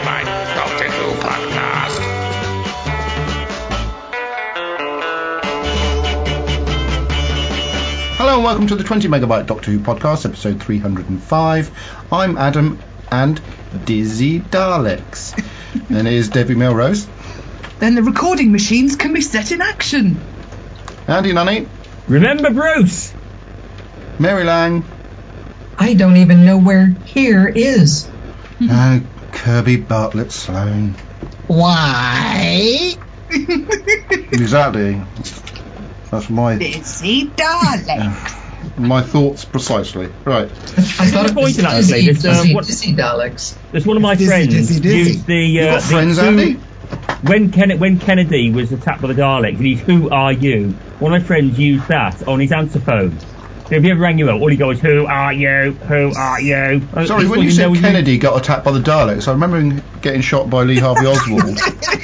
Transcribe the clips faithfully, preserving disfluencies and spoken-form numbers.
Megabyte Doctor Who podcast. Hello and welcome to the twenty Megabyte Doctor Who podcast, episode three hundred five. I'm Adam and Dizzy Daleks. And here's Debbie Melrose. Then the recording machines can be set in action. Andy Nunny. Remember Bruce. Mary Lang. I don't even know where here is. Uh, Kirby Bartlett Sloane. Why? Exactly. That's my Busy darling. my thoughts precisely. Right. I thought it was Pointing at Dizzy, me, there's, um, Dizzy, what- Dizzy Daleks. There's one of my Dizzy, friends dizzy, dizzy. used the, You uh, got the friends, who- Andy? when Ken- when Kennedy was attacked by the Daleks, and he's "Who are you?" One of my friends used that on his answer phone. So if he ever rang you up, all he goes, "Who are you? Who are you?" Uh, Sorry, he when you didn't know said who Kennedy got attacked by the Daleks, I remember him getting shot by Lee Harvey Oswald.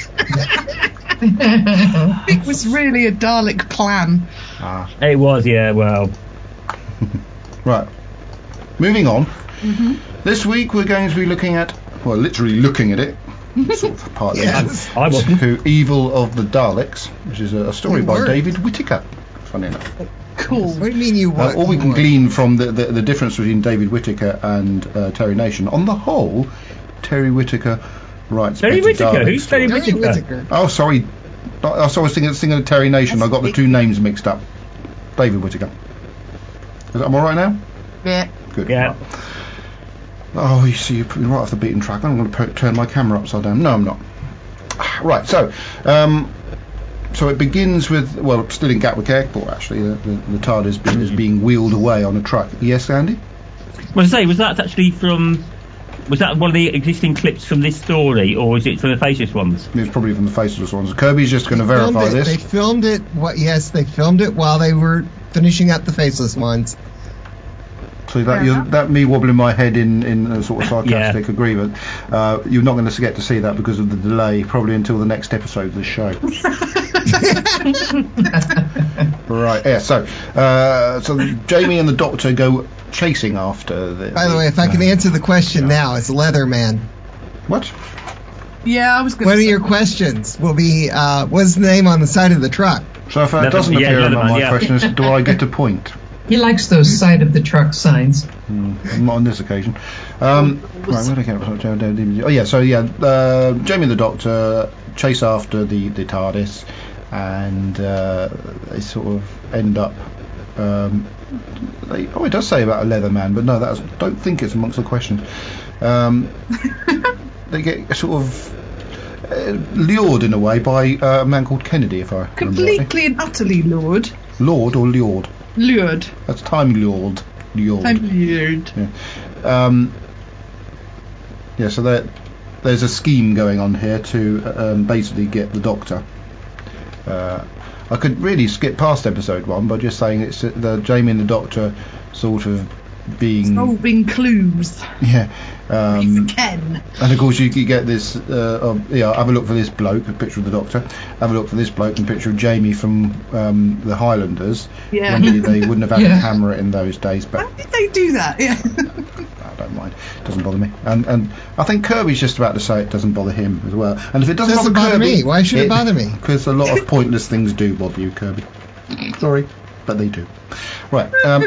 It was really a Dalek plan. Ah. It was, yeah. Well, Right. Moving on. This week we're going to be looking at, well, literally looking at it, sort of partly, Yes. I wasn't. to Evil of the Daleks, which is a, a story You by weren't. David Whittaker, funny enough. Cool. What do you mean you Uh, what? all we you can what? glean from the, the, the difference between David Whittaker and uh, Terry Nation, on the whole, Terry Whittaker writes Terry better Whittaker? Dalek Who's Terry stories. Terry Whittaker? Whittaker. Oh, sorry. Oh, so I was thinking, thinking of Terry Nation. I got the That's two names mixed up. David Whittaker. Is that, am I right now? Yeah. Good. Yeah. Right. Oh, you see, you're putting right off the beaten track. I'm going to put, turn my camera upside down. No, I'm not. Right, so, um, so it begins with, well, still in Gatwick Airport, actually. The, the, the TARDIS is, being- is being wheeled away on a truck. Yes, Andy? Well, I say, was that actually from? Was that one of the existing clips from this story, or was it from the Faceless ones? It's probably from the Faceless ones. Kirby's just going to Filmed verify it. this. They filmed it. What? Yes, they filmed it while they were finishing up the faceless ones. So that Fair you're, enough. that me wobbling my head in, in a sort of sarcastic agreement. Uh, you're not going to get to see that because of the delay, probably until the next episode of the show. Right, yeah, so uh, so Jamie and the Doctor go chasing after the... By the way, if I can uh, answer the question now, it's Leatherman. What? Yeah, I was going One to of say. your questions will be, uh, what's the name on the side of the truck? So if that Leather- doesn't yeah, appear in Leatherman, my yeah. questions, do I get a point? He likes those side of the truck signs. Mm, not on this occasion. Um, right, where did I get? Oh yeah, so yeah, uh, Jamie and the Doctor chase after the, the TARDIS, and uh, they sort of end up. Um, they, oh, it does say about a Leatherman, but no, that's, don't think it's amongst the questions. Um, they get sort of uh, lured in a way by uh, a man called Kennedy, if I remember rightly. Completely and utterly lured. Lord or lured? Lured. That's time lured. Lured. I'm lured. Yeah. Um, yeah, so there, there's a scheme going on here to um, basically get the Doctor. Uh, I could really skip past episode one by just saying it's uh, the Jamie and the Doctor sort of being Solving clues. yeah. Um, For Ken. and of course you, you get this. Uh, um, yeah, have a look for this bloke, a picture of the Doctor. Have a look for this bloke, and a picture of Jamie from um, the Highlanders. Yeah. When they, they wouldn't have had Yeah. a camera in those days, but. How did they do that? Yeah. I don't mind. Doesn't bother me. And and I think Kirby's just about to say it doesn't bother him as well. And if it doesn't, Doesn't bother Kirby, me. Why should it bother me? Because a lot of pointless things do bother you, Kirby. Sorry, but they do. Right. Um,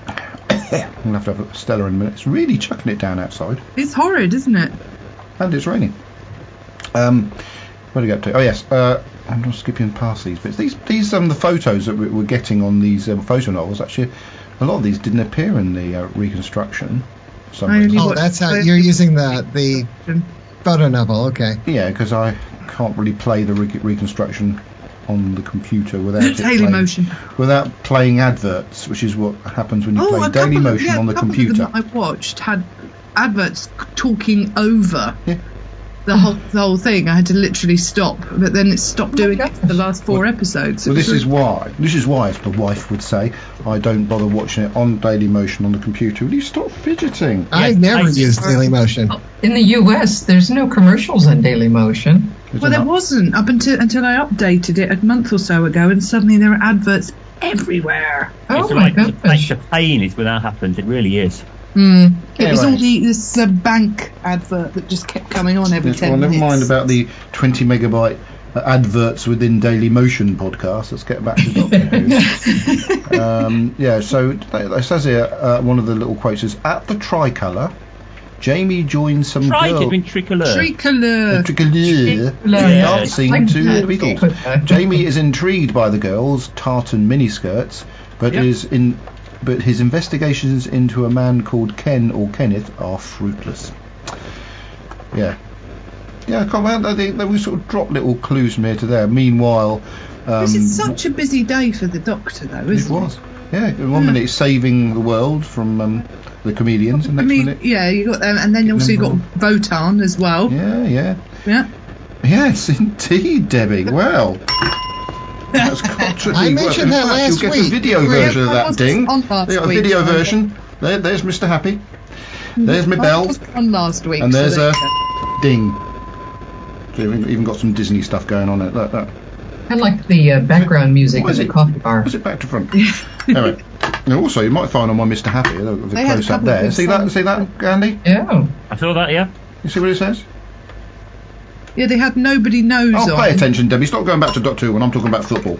I'm gonna have to have a Stella in a minute. It's really chucking it down outside, It's horrid, isn't it? and it's raining. Um, where do we get to? Oh yes. Uh, I'm just skipping past these bits. These these um the photos that we- we're getting on these um, photo novels. Actually, a lot of these didn't appear in the uh, reconstruction. for some I reason. only Oh, watched that's how the- you're using the the photo novel. Okay. Yeah, because I can't really play the re- reconstruction on the computer without it Daily playing, Motion. without playing adverts, which is what happens when you Oh, play a Daily couple of- Motion yeah, on the a couple computer. Of them that I watched had adverts talking over Yeah. the whole the whole thing. I had to literally stop, but then it stopped doing my it for the last four episodes. It Well, was this is really- why. This is why, as my wife would say, I don't bother watching it on Daily Motion on the computer. Will you stop fidgeting? I Yes, never I- used Dailymotion. In the U S, there's no commercials on Dailymotion. Is Well, it there not? wasn't up until until I updated it a month or so ago, and suddenly there are adverts everywhere. Oh it's my like, goodness. the pain is when that happens. It really is. Mm. It was Anyway. all the this uh, bank advert that just kept coming on every Yes, ten well, never minutes. mind about the twenty megabyte uh, adverts within Daily Motion podcast. Let's get back to Doctor Who. um, yeah, so it says here, uh, one of the little quotes is, at the Tricolour, Jamie joins some Try girl... it in Tricolor. Tricolor. Tricolor, Yeah. dancing Like to that. the Beatles. Jamie is intrigued by the girls' tartan miniskirts, but Yep. is in, but his investigations into a man called Ken or Kenneth are fruitless. Yeah, yeah. I can't remember. They, they we sort of drop little clues from here to there. Meanwhile, um, This is such a busy day for the Doctor, though, it isn't it? was. Yeah, in one minute it's saving the world from um, the comedians, and I next mean, minute, yeah, you got them, and then Getting also you got involved. Votan as well. yeah, yeah. Yeah. Yes, indeed, Debbie. Well, that's got to be I worth- mentioned in that fact, last you'll get week. a video Yeah, version of I that was ding. on last They got a week, video so- version. There, there's Mister Happy. There's my I bell, was on last week. and so there's there a you go. ding. So we've even got some Disney stuff going on. It. Look, look. I like the uh, background music What of is the it? coffee bar. Was it back to front? Anyway, and also you might find on my Mister Happy the, the They had a close up couple of there. good See that? songs. See that, Andy? Yeah. I saw that, yeah. You see what it says? Yeah, they had Nobody Knows Oh, on. pay attention, Debbie. Stop going back to Doctor Who when I'm talking about football.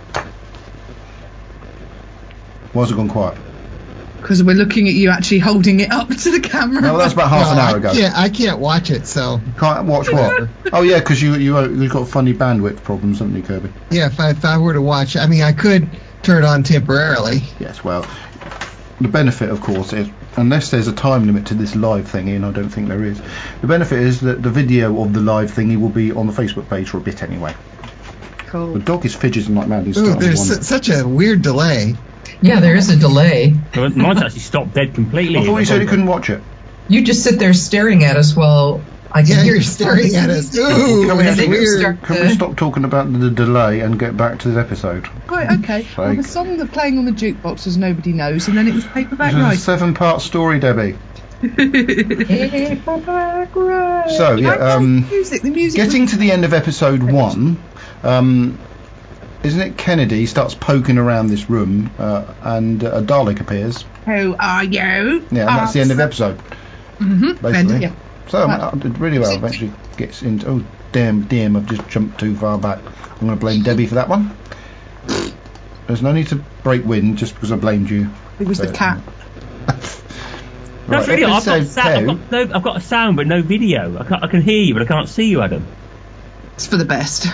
Why has it gone quiet? Because we're looking at you actually holding it up to the camera. No, that's about half an No, hour I ago. can't, I can't watch it, so Can't watch what? Oh yeah, because you you uh, you've got funny bandwidth problems, haven't you, Kirby? yeah. If I, if I were to watch, I mean, I could turn it on temporarily. Yes. Well, the benefit, of course, is unless there's a time limit to this live thingy, and I don't think there is. The benefit is that the video of the live thingy will be on the Facebook page for a bit anyway. The Cool. dog is fidgeting like mad. He's Ooh, starting to there's wander. su- such a weird delay. Yeah, there is a delay. So mine's actually stopped dead completely. I thought you said you couldn't watch it. You just sit there staring at us while I can Yeah, hear you're staring at us. Ooh, Can we, that's actually- weird. start- can we stop talking about the delay and get back to the episode? Right, okay. Well, the song they're playing on the jukebox was Nobody Knows, and then it was Paperback It's a Right. seven-part story, Debbie. Paperback Ride. So yeah, I like um, the music. The music. getting was- to the end of episode one, um, isn't it Kennedy starts poking around this room uh, and uh, a Dalek appears. Who are you? Yeah, and that's the end of the episode, Mm-hmm. basically. Yeah. So um, Right. I did really well. Eventually gets into. Oh damn, damn! I've just jumped too far back. I'm going to blame Debbie for that one. There's no need to break wind just because I blamed you. It was the cat. That's Right, really odd. I've got, episode sa- I've, two. got no, I've got a sound but no video. I, can't, I can hear you but I can't see you, Adam. It's for the best.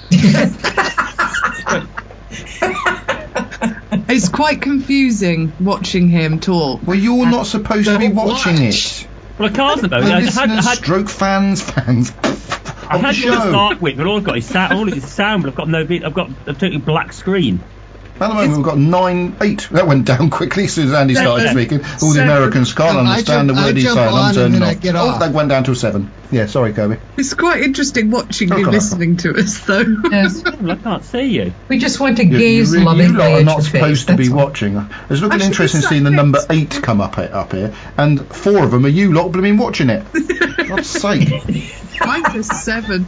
It's quite confusing watching him talk. Well, you're not supposed to be Don't watching watch. it. Well, I can't though. The I had, I listeners, had, stroke fans, fans I of the had you to show. start with, but all I've got is sound. All is sound, but I've got no video. I've got a totally black screen. At the moment, we've got nine, eight. That went down quickly as soon as Andy started Seven. speaking. All the Seven. Americans can't No, I understand jump- the word I he's jump saying. on I'm and turning then I off. get Oh, off. that went down to seven. Yeah, sorry, Kirby. It's quite interesting watching Oh, you come on. listening to us, though. Yes. Well, I can't see you. We just want to You, you, gaze really- you lovingly lot are at not your supposed face. to be that's all. watching. It's looking I should interesting be seeing the sat number next. eight come up up here, and four of them are you lot blooming watching it. God's sake! Mine says seven.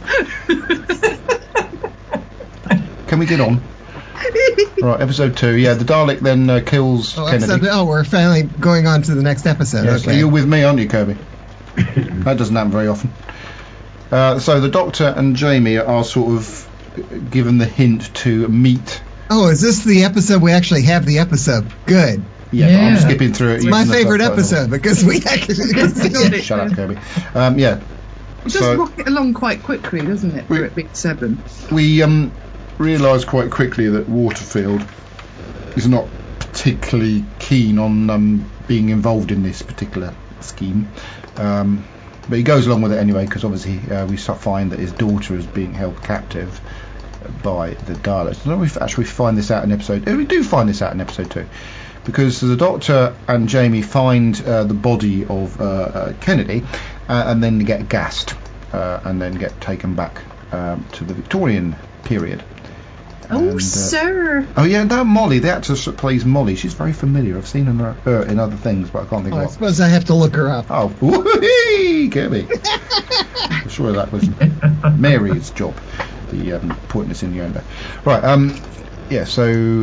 Can we get on? Right, episode two. Yeah, the Dalek then uh, kills Oh, Kennedy. episode, oh, we're finally going on to the next episode. Yes, okay. you're with me, aren't you, Kirby? That doesn't happen very often. Uh, so the Doctor and Jamie are sort of given the hint to meet. Oh, is this the episode we actually have the episode? Good. Yeah, but I'm Yeah. skipping through it. It's my using the favorite subtitles. episode because we actually can see Got it. it. Shut up, Kirby. Um, yeah, It does So- rocket along quite quickly, doesn't it, We- for it being seven? we um, realised quite quickly that Waterfield is not particularly keen on um, being involved in this particular scheme. Um, but he goes along with it anyway because obviously uh, we so- find that his daughter is being held captive by the Daleks. I don't know if we actually find this out in episode. We do find this out in episode two because the Doctor and Jamie find uh, the body of uh, uh, Kennedy uh, and then get gassed uh, and then get taken back um, to the Victorian period. Oh, And, uh, sir. Oh yeah, that Molly, the actress that plays Molly, she's very familiar. I've seen her, her in other things, but I can't think Oh, I what. suppose I have to look her up. Oh, whee, Kirby! I'm sure that was Mary's job, the um, pointless innuendo. Right, um, yeah. So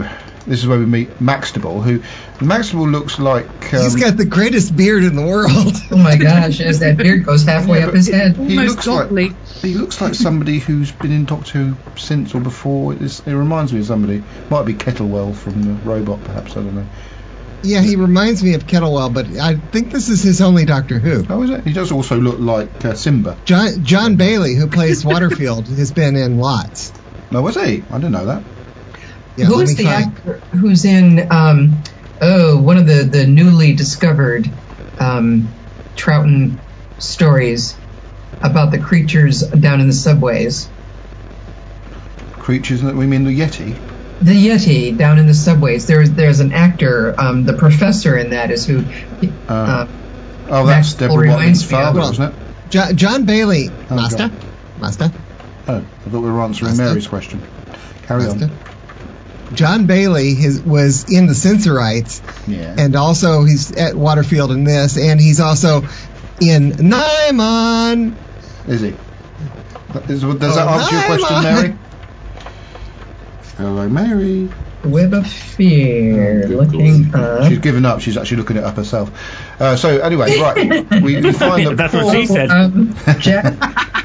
this is where we meet Maxtable, who Maxtable looks like um, He's got the greatest beard in the world. Oh my gosh, as that beard goes halfway Yeah, up but his head. He Almost looks like godly. he looks like somebody who's been in Doctor Who since or before. It's, it reminds me of somebody. Might be Kettlewell from the Robot, perhaps. I don't know. Yeah, he reminds me of Kettlewell, but I think this is his only Doctor Who. Oh, is it? He does also look like uh, Simba. John, John Bailey, who plays Waterfield, has been in lots. No, was he? I didn't know that. Yeah, let Who's me the find- actor who's in, um, oh, one of the, the newly discovered um, Troughton stories about the creatures down in the subways? Creatures that we mean the Yeti. The Yeti down in the subways. There's there's an actor, um, the professor in that is who. Uh, Uh, Oh, that's Maxwell Deborah reminds Watling's me of- father, well, wasn't it? Jo- John Bailey, Oh, Master, God. Master, Oh, I thought we were answering Master? Mary's question. Carry Master. on. John Bailey his, was in the Censorites, Yeah. and also he's at Waterfield in this, and he's also in Nymon. Is he? Is, does that Oh, answer your no, question, no. Mary? Hello, Mary. Web of Fear. Oh, good Looking God. up. She's given up. She's actually looking it up herself. Uh, so anyway, right, we, we find that That's poor, what she said. Um, Jack,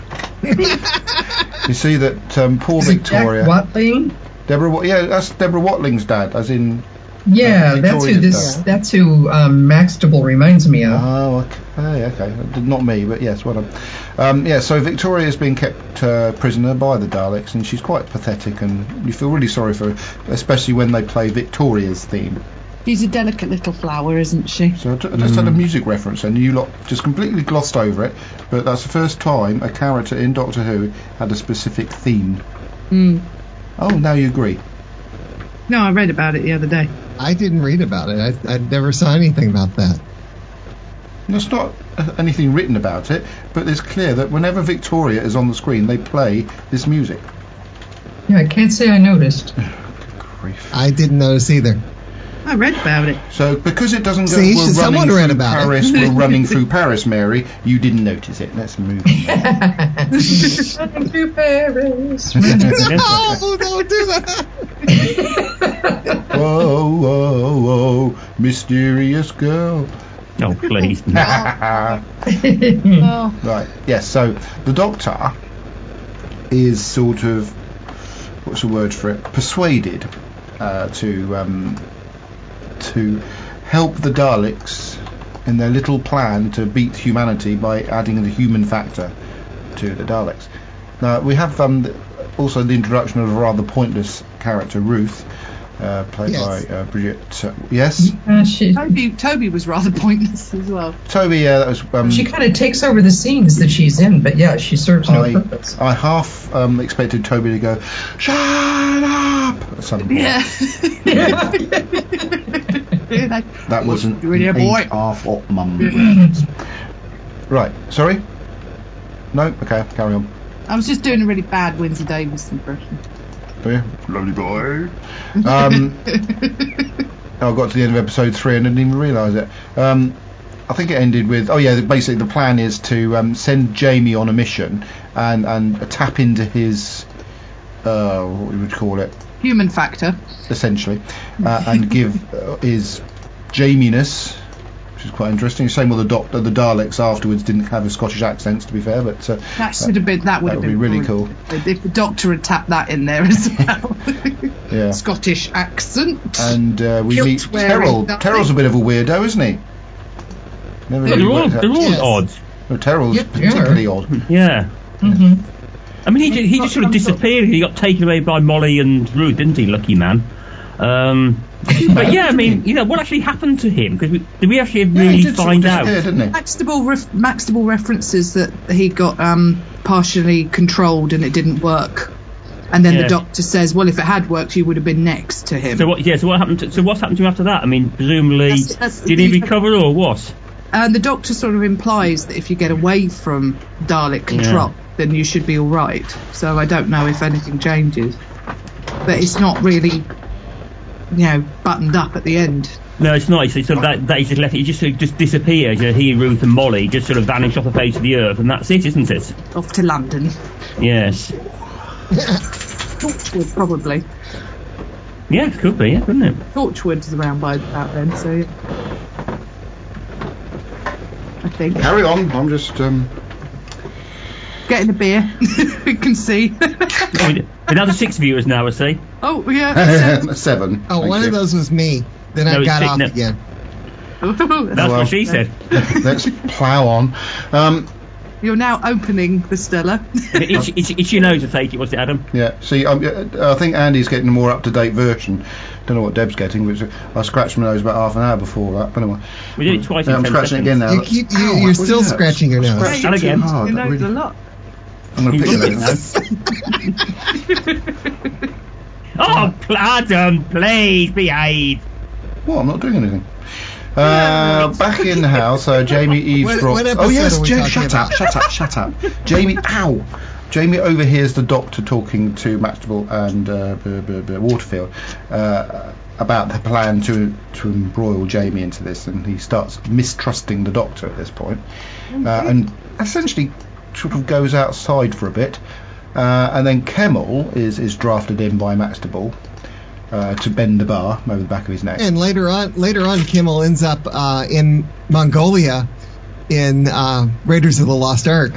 you see that um, poor is it Victoria, Jack Watling? Deborah. Wa- Yeah, that's Deborah Watling's dad, as in. Yeah, Uh, that's who Victoria's this. dad. That's who um, Maxtable reminds me of. Oh, okay, okay. Not me, but yes, well done. Um, yeah, so Victoria is being kept uh, prisoner by the Daleks, and she's quite pathetic, and you feel really sorry for her, especially when they play Victoria's theme. She's a delicate little flower, isn't she? So I ju- I just had a music reference, and you lot just completely glossed over it, but that's the first time a character in Doctor Who had a specific theme. Mm. Oh, now you agree. No, I read about it the other day. I didn't read about it. I, I never saw anything about that. There's not uh, anything written about it, but it's clear that whenever Victoria is on the screen, they play this music. Yeah, I can't say I noticed. Grief. I didn't notice either. I read about it. So because it doesn't go, See, we're someone running read through about it. Paris, we're running through Paris, Mary. You didn't notice it. Let's move on. Running to Paris. No, don't do that. Whoa, whoa, whoa, mysterious girl. Oh, please. Oh, Right, yes, so the Doctor is sort of, what's the word for it, persuaded uh, to um, to help the Daleks in their little plan to beat humanity by adding the human factor to the Daleks. Now, we have um, th- also the introduction of a rather pointless character, Ruth, uh, played Yes. by uh, Bridget. Uh, yes? Uh, she Toby, Toby was rather pointless as well. Toby, yeah, that was... Um, she kind of takes over the scenes that she's in, but yeah, she serves no I, purpose. I half um, expected Toby to go, shut up! At some point. Yeah. That was an Doing it, boy. half op mum reference. Right, sorry? No? Okay, carry on. I was just doing a really bad Windsor Davis impression. Oh, yeah. Lovely boy. Um, I got to the end of episode three and didn't even realise it. Um, I think it ended with, oh yeah, basically the plan is to um, send Jamie on a mission and, and tap into his, uh, what we would call it, Human factor. essentially, uh, and give uh, his Jamie-ness, which is quite interesting. Same with the doctor, the Daleks afterwards didn't have a Scottish accents, to be fair, but uh, That should have been. That would that have would been be really brilliant. If the Doctor had tapped that in there as well. yeah. Scottish accent. And uh, we Kilt meet wearing Terrell. nothing. Terrell's a bit of a weirdo, isn't he? Never They're really all, worked out- they're all Yes. odd. No, Terrell's Yep, they are. particularly odd. Yeah. hmm I mean, he, ju- he just sort of disappeared. He got taken away by Molly and Ruth, didn't he? Lucky man. Um, but yeah, I mean, you know, what actually happened to him? Because we, did we actually Yeah, really he did sort of find out? disappear, didn't he? Maxtable, ref- Maxtable references that he got um, partially controlled and it didn't work. And then Yeah. the Doctor says, well, if it had worked, you would have been next to him. So what? Yeah. So what happened? To, so what's happened to him after that? I mean, presumably, That's- that's- did he recover or what? And the Doctor sort of implies that if you get away from Dalek control, then you should be all right. So I don't know if anything changes. But it's not really, you know, buttoned up at the end. No, it's not. It's sort of that, that he just left. He just sort of just disappeared. You know, he, Ruth, and Molly just sort of vanished off the face of the earth, and that's it, isn't it? Off to London. Yes. Torchwood, probably. Yes, could be, yeah, couldn't it? Torchwood's around by about then, so yeah. I think. Carry on. I'm just. Um... Getting a beer. We can see. Another six viewers now, I see. Oh, yeah. Seven. Oh, Thank one you. of those was me. Then No, I it's got six- off no. again. That's well. what she said. Let's plough on. Um, You're now opening the Stella. Itch, itch, itch your nose, I take it, was it, Adam? yeah. See, um, I think Andy's getting a more up-to-date version. Don't know what Deb's getting, which I scratched my nose about half an hour before that. But anyway. We did it twice Yeah, in I'm ten scratching seconds. it again now. You keep, you, Ow, you're what still was that? scratching your nose. Scratched And it too again. hard. You That know really- a lot. I'm going to You pick look it it now. now. Oh, pl- Adam, please behave. What? I'm not doing anything. Uh, back in the house, uh, Jamie eavesdrops. what episode oh yes, are we Ja- talking shut about? up, shut up, shut up. Jamie, ow! Jamie overhears the doctor talking to Maxtable and uh, B- B- B- Waterfield uh, about the plan to to embroil Jamie into this, and he starts mistrusting the doctor at this point, uh, and essentially sort of goes outside for a bit, uh, and then Kemmel is is drafted in by Maxtable. Uh, to bend the bar over the back of his neck. And later on, later on, Kimmel ends up uh, in Mongolia in uh, Raiders of the Lost Ark.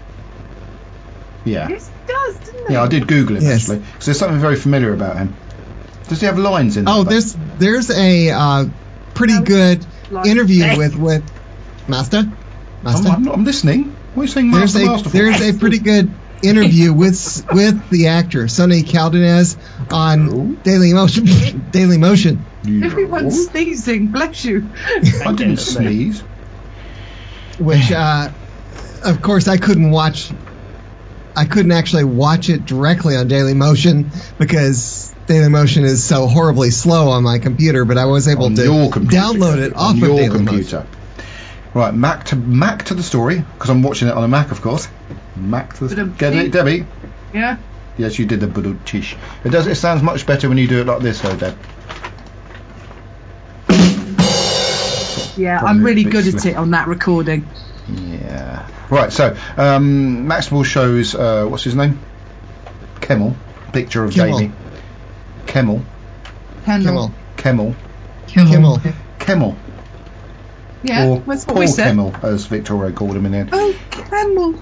Yeah. Yes, it does, doesn't it? Yeah, I did Google him Yes. actually, because there's something very familiar about him. Does he have lines in Oh, there? there's there's a uh, pretty No, good like- interview Hey. with with Master. I'm, Master. I'm, not, I'm listening. What are you saying, There's Master a Masterful? there's a pretty good interview with with the actor Sonny Caldanez on Oh. Daily Motion. Daily Motion. Everyone's sneezing, bless you. I didn't sneeze. Which, uh, of course, I couldn't watch. I couldn't actually watch it directly on Daily Motion because Daily Motion is so horribly slow on my computer. But I was able On to your computer, download it on off of your Daily computer. Motion. Right, Mac to Mac to the story, because I'm watching it on a Mac, of course. Mac to the Ba-dum. get it, Debbie. Yeah. Yes, you did the buduchish. It does. It sounds much better when you do it like this, though, Deb. Yeah, Probably I'm a really bit good at sli- it on that recording. Yeah. Right. So, um, Maxwell shows uh, what's his name? Kemmel. Picture of Kimmel. Jamie. Kemmel. Kimmel. Kemmel. Kimmel. Kemmel. Yeah, or that's what Paul we said. Kemmel, as Victoria called him in the end. Oh, Camel.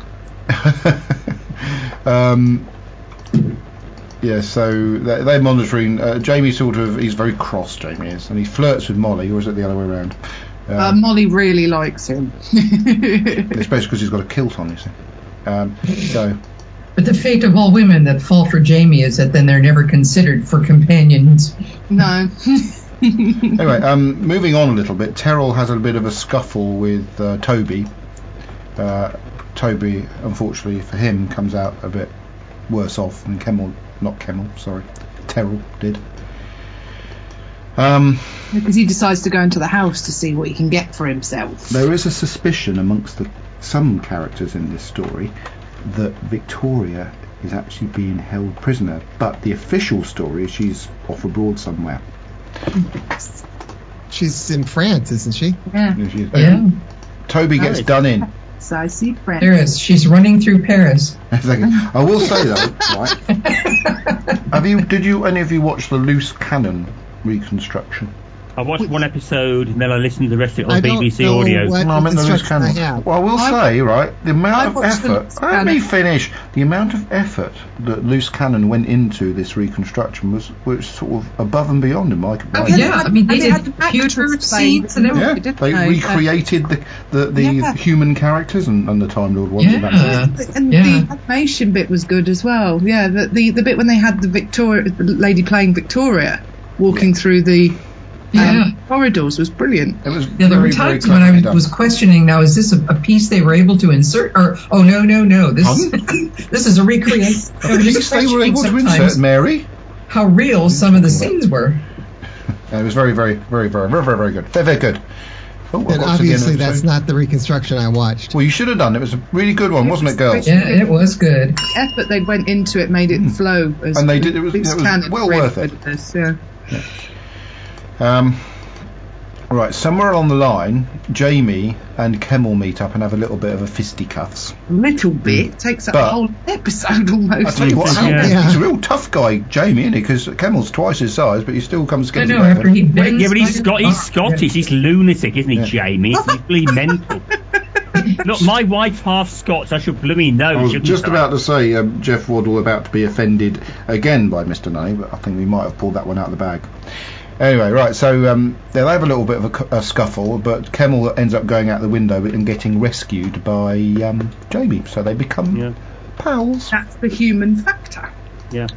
um, yeah, so they're, they're monitoring. Uh, Jamie sort of, he's very cross, Jamie is, and he flirts with Molly, or is it the other way around? Um, Uh, Molly really likes him. especially because he's got a kilt on, you see. Um, so, But the fate of all women that fall for Jamie is that then they're never considered for companions. No. anyway, um, moving on a little bit, Terrell has a bit of a scuffle with uh, Toby. Uh, Toby, unfortunately for him, comes out a bit worse off than Kemmel, not Kemmel, sorry, Terrell did. Um, Because he decides to go into the house to see what he can get for himself. there is a suspicion amongst the, some characters in this story that Victoria is actually being held prisoner, but the official story is she's off abroad somewhere. She's in France, isn't she? Yeah. You know, she is- Yeah, Toby gets Nice. done in. So I see friends. Paris. She's running through Paris. I will say though, right? Have you? Did you any of you watch the Loose Cannon reconstruction? I watched one episode and then I listened to the rest of it on I don't B B C know Audio. what No, I meant the Loose construction I Cannon. have. Well, I will I- say, right, the I amount of watched the effort. Loose Let me Cannon. finish. The amount of effort that Loose Cannon went into this reconstruction was was sort of above and beyond in my Oh opinion. yeah, I mean they And they had did the actors computer playing scenes and the- everything. Yeah, didn't they they? recreated the the, the Yeah. human characters and, and the Time Lord ones. Yeah. and that. And Yeah. the animation bit was good as well. Yeah, the the, the bit when they had the Victoria, the lady playing Victoria, walking through the um, Yeah. corridors was brilliant. It was Yeah, there very, were very times when cleverly I done. was questioning. Now, is this a, a piece they were able to insert, or oh no, no, no, this this is a recreation. I was Police just they were questioning able to sometimes insert Mary. how real some of the scenes were. And it was very, very, very, very, very, very, very good. Very, very good. Oh, And I got to the end of obviously, the that's episode. not the reconstruction I watched. Well, you should have done. It was a really good one, wasn't it, girls? Yeah, it was good. The effort they went into it made it flow. As And they did- it was- Loose it was Cannon well really worth it. good at this, yeah. Um, Right, somewhere along the line, Jamie and Kemmel meet up and have a little bit of a fisticuffs. A little bit takes up But- a whole episode I almost. tell you what, how, Yeah. he's a real tough guy, Jamie, isn't he? Because Kemmel's twice his size, but he still comes I against know, after he bends Yeah, but he's, like a Scot- he's rock. Scottish. He's lunatic, isn't he, Yeah. Jamie? He's completely mental. Look, my wife's half Scots. I should blooming know. I was shouldn't just I? about to say um, Jeff Waddle about to be offended again by Mister Nunny, but I think we might have pulled that one out of the bag. Anyway, right, so um, they'll have a little bit of a, cu- a scuffle, but Kemmel ends up going out the window and getting rescued by um, Jamie, so they become Yeah. pals. That's the human factor. Yeah.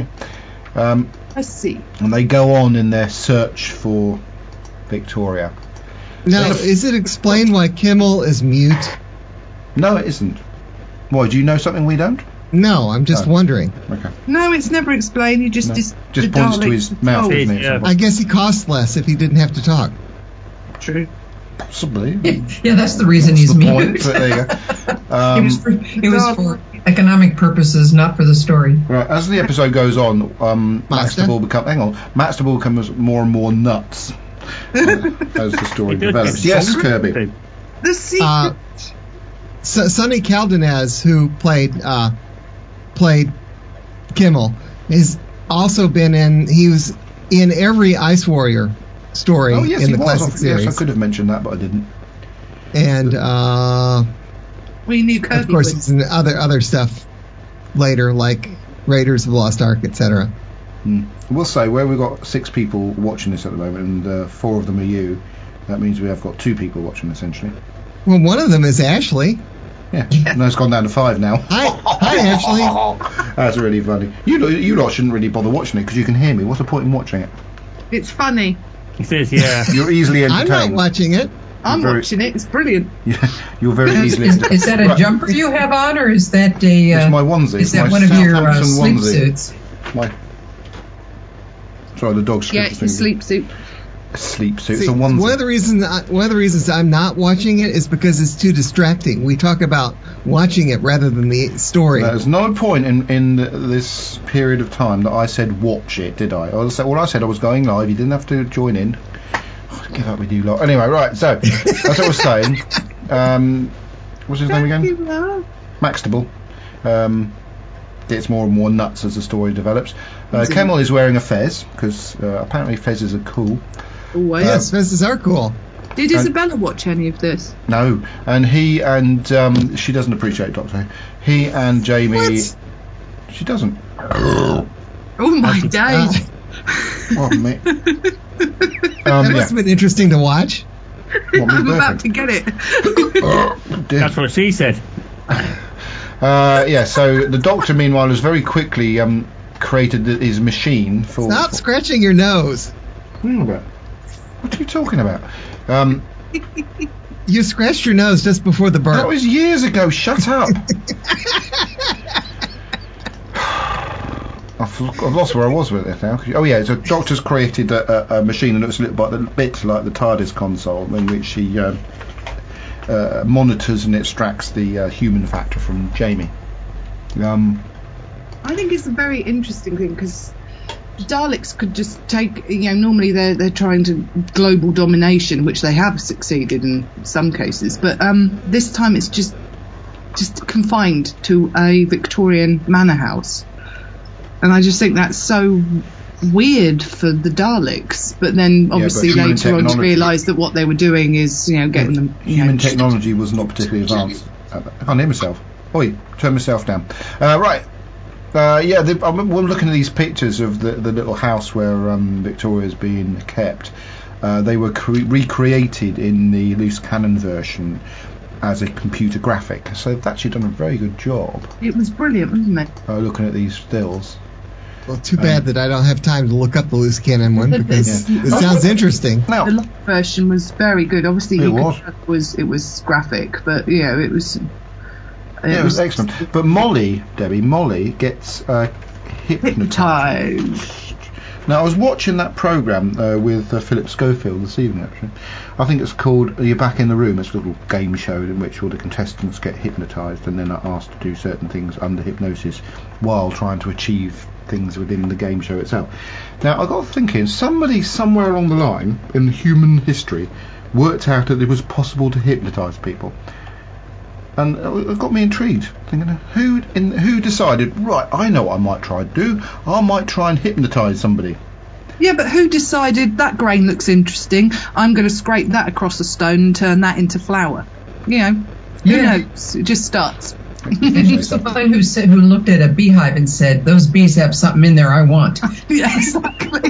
Um, I see. and they go on in their search for Victoria. Now, is it explained why Kimmel is mute? No, it isn't. Why, do you know something we don't? No, I'm just Oh. wondering. Okay. No, it's never explained. You just No. dis- Just the points to Daleks his are mouth, told. isn't it? Yeah. I guess he costs less if he didn't have to talk. True. Possibly. Yeah, that's the reason That's he's the mute. point, but there you go. It Um, was for, it was for economic purposes, not for the story. Right, as the episode goes on, um, Max Master? Stable become hang on, Max Stable becomes more and more nuts uh, as the story He does develops. get Yes, bonkers. Kirby. The secret. Uh, so, Sonny Caldanez, who played uh, played Kimmel, has also been in. He was in every Ice Warrior story Oh yes, in he the was. classic I- series, Yes, I could have mentioned that, but I didn't. and uh, we knew Kirby of course would. he's in other other stuff later, like Raiders of the Lost Ark, et cetera. Hmm. We'll say where we've got six people watching this at the moment, and uh, four of them are you. That means we have got two people watching essentially. Well, one of them is Ashley. Yeah, no, it's gone down to five now. Hi, hi, Ashley. That's really funny. You lot, you lot shouldn't really bother watching it because you can hear me. What's the point in watching it? It's funny. He says, yeah. You're easily I'm entertained. not watching it. I'm Very- watching it. It's brilliant. You're very Is, easily is, entertained. is that a Right. jumper you have on, or is that a? Uh, It's my onesie. Is It's that my one of your uh, Southampton sleep onesie. suits? My sorry, the dog's Yeah, it's a sleep suit. sleep suit. See, It's a onesie. one of the reasons I, one of the reasons I'm not watching it is because it's too distracting. We talk about watching it rather than the story. There's no point in in this period of time that I said watch it, did I? I was, all I said I was going live. You didn't have to join in. Oh, give up with you lot. Anyway, right. So as I was saying, um, what's his name again? Maxtable. Um, gets more and more nuts as the story develops. Uh, Is he? Kemmel is wearing a fez because uh, apparently fezzes are cool. Always. Yes, fences are cool. Did Isabella watch any of this? No, and he and um, she doesn't appreciate Doctor Who. He and Jamie. What? She doesn't. Oh my Uh, days! Oh, me. Um, that yeah. must have been interesting to watch. What, me I'm about burping? to get it. Oh, dear. That's what she said. Uh, yeah, so the Doctor, meanwhile, has very quickly um, created th- his machine for. Stop for scratching your nose. Hmm, about- What are you talking about? Um, You scratched your nose just before the burp. that was years ago. Shut up. I've, I've lost where I was with it now. Oh yeah, so Doctor's created a, a, a machine that looks a little bit, a bit like the TARDIS console, in which he uh, uh, monitors and extracts the uh, human factor from Jamie. Um, I think it's a very interesting thing because Daleks could just take, you know, normally they're they're trying to global domination, which they have succeeded in some cases, but um, this time it's just just confined to a Victorian manor house, and I just think that's so weird for the Daleks. But then obviously human later on to technology- realise that what they were doing is, you know, getting them. You human know, technology was not particularly advanced. I can't hear myself. Oi, turn myself down. Uh, right. Uh, yeah, the, I remember we're looking at these pictures of the, the little house where um, Victoria's being kept. Uh, they were cre- recreated in the loose cannon version as a computer graphic, so they've actually done a very good job It was brilliant, wasn't it? uh, looking at these stills. Well, too bad that I don't have time to look up the loose cannon one because Yeah. it sounds interesting. Now, The live version was very good. Obviously, It you was. could tell it was it was graphic, but you know, it was. yeah, it was excellent. But Molly, Debbie, Molly gets uh, hypnotised Hypnotised. Now, I was watching that programme uh, with uh, Philip Schofield this evening, actually. I think it's called You're Back in the Room. It's a little game show in which all the contestants get hypnotised and then are asked to do certain things under hypnosis while trying to achieve things within the game show itself. Now, I got thinking, somebody somewhere along the line in human history worked out that it was possible to hypnotise people. And it got me intrigued, thinking, who in who decided, right, I know what I might try to do. I might try and hypnotise somebody. Yeah, but who decided that grain looks interesting? I'm going to scrape that across a stone and turn that into flour. You know, who Yeah. knows? It just starts. And who's the one who said who looked at a beehive and said, "Those bees have something in there I want." Yeah, exactly.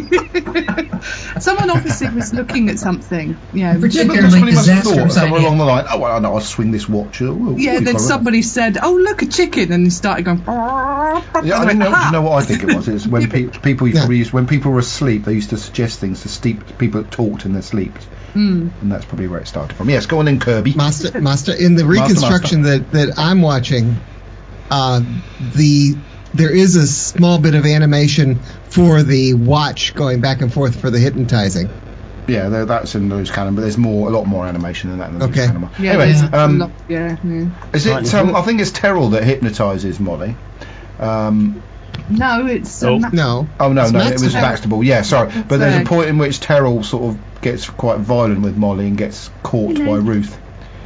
Someone obviously was looking at something. Yeah, Yeah, but Particularly somebody must have thought disastrous somewhere idea. along the line, oh, well, I know, I'll swing this watch. Oh, well, yeah. we've Then got it. somebody said, "Oh, look, a chicken," and he started going. Yeah, I didn't know. Do you know what I think it was? It's when pe- people used Yeah. to use, when people were asleep, they used to suggest things to sleep people that talked in their sleep, Mm. and that's probably where it started from. Yes, go on then, Kirby. Master, Master, in the reconstruction that, that I'm watching, uh, the there is a small bit of animation for the watch going back and forth for the hypnotizing. Yeah, there- that's in loose cannon, but there's more, a lot more animation than that in the Okay. loose cannon. Yeah, Anyway, there's a um, lot- yeah, yeah. is it? Um, I think it's Terrell that hypnotises Molly. Um, No, it's Oh. um, that- No. oh no, It's no, Maxtable. it was Maxtable. Yeah, sorry, but there's a Right. point in which Terrell sort of gets quite violent with Molly and gets caught by Ruth.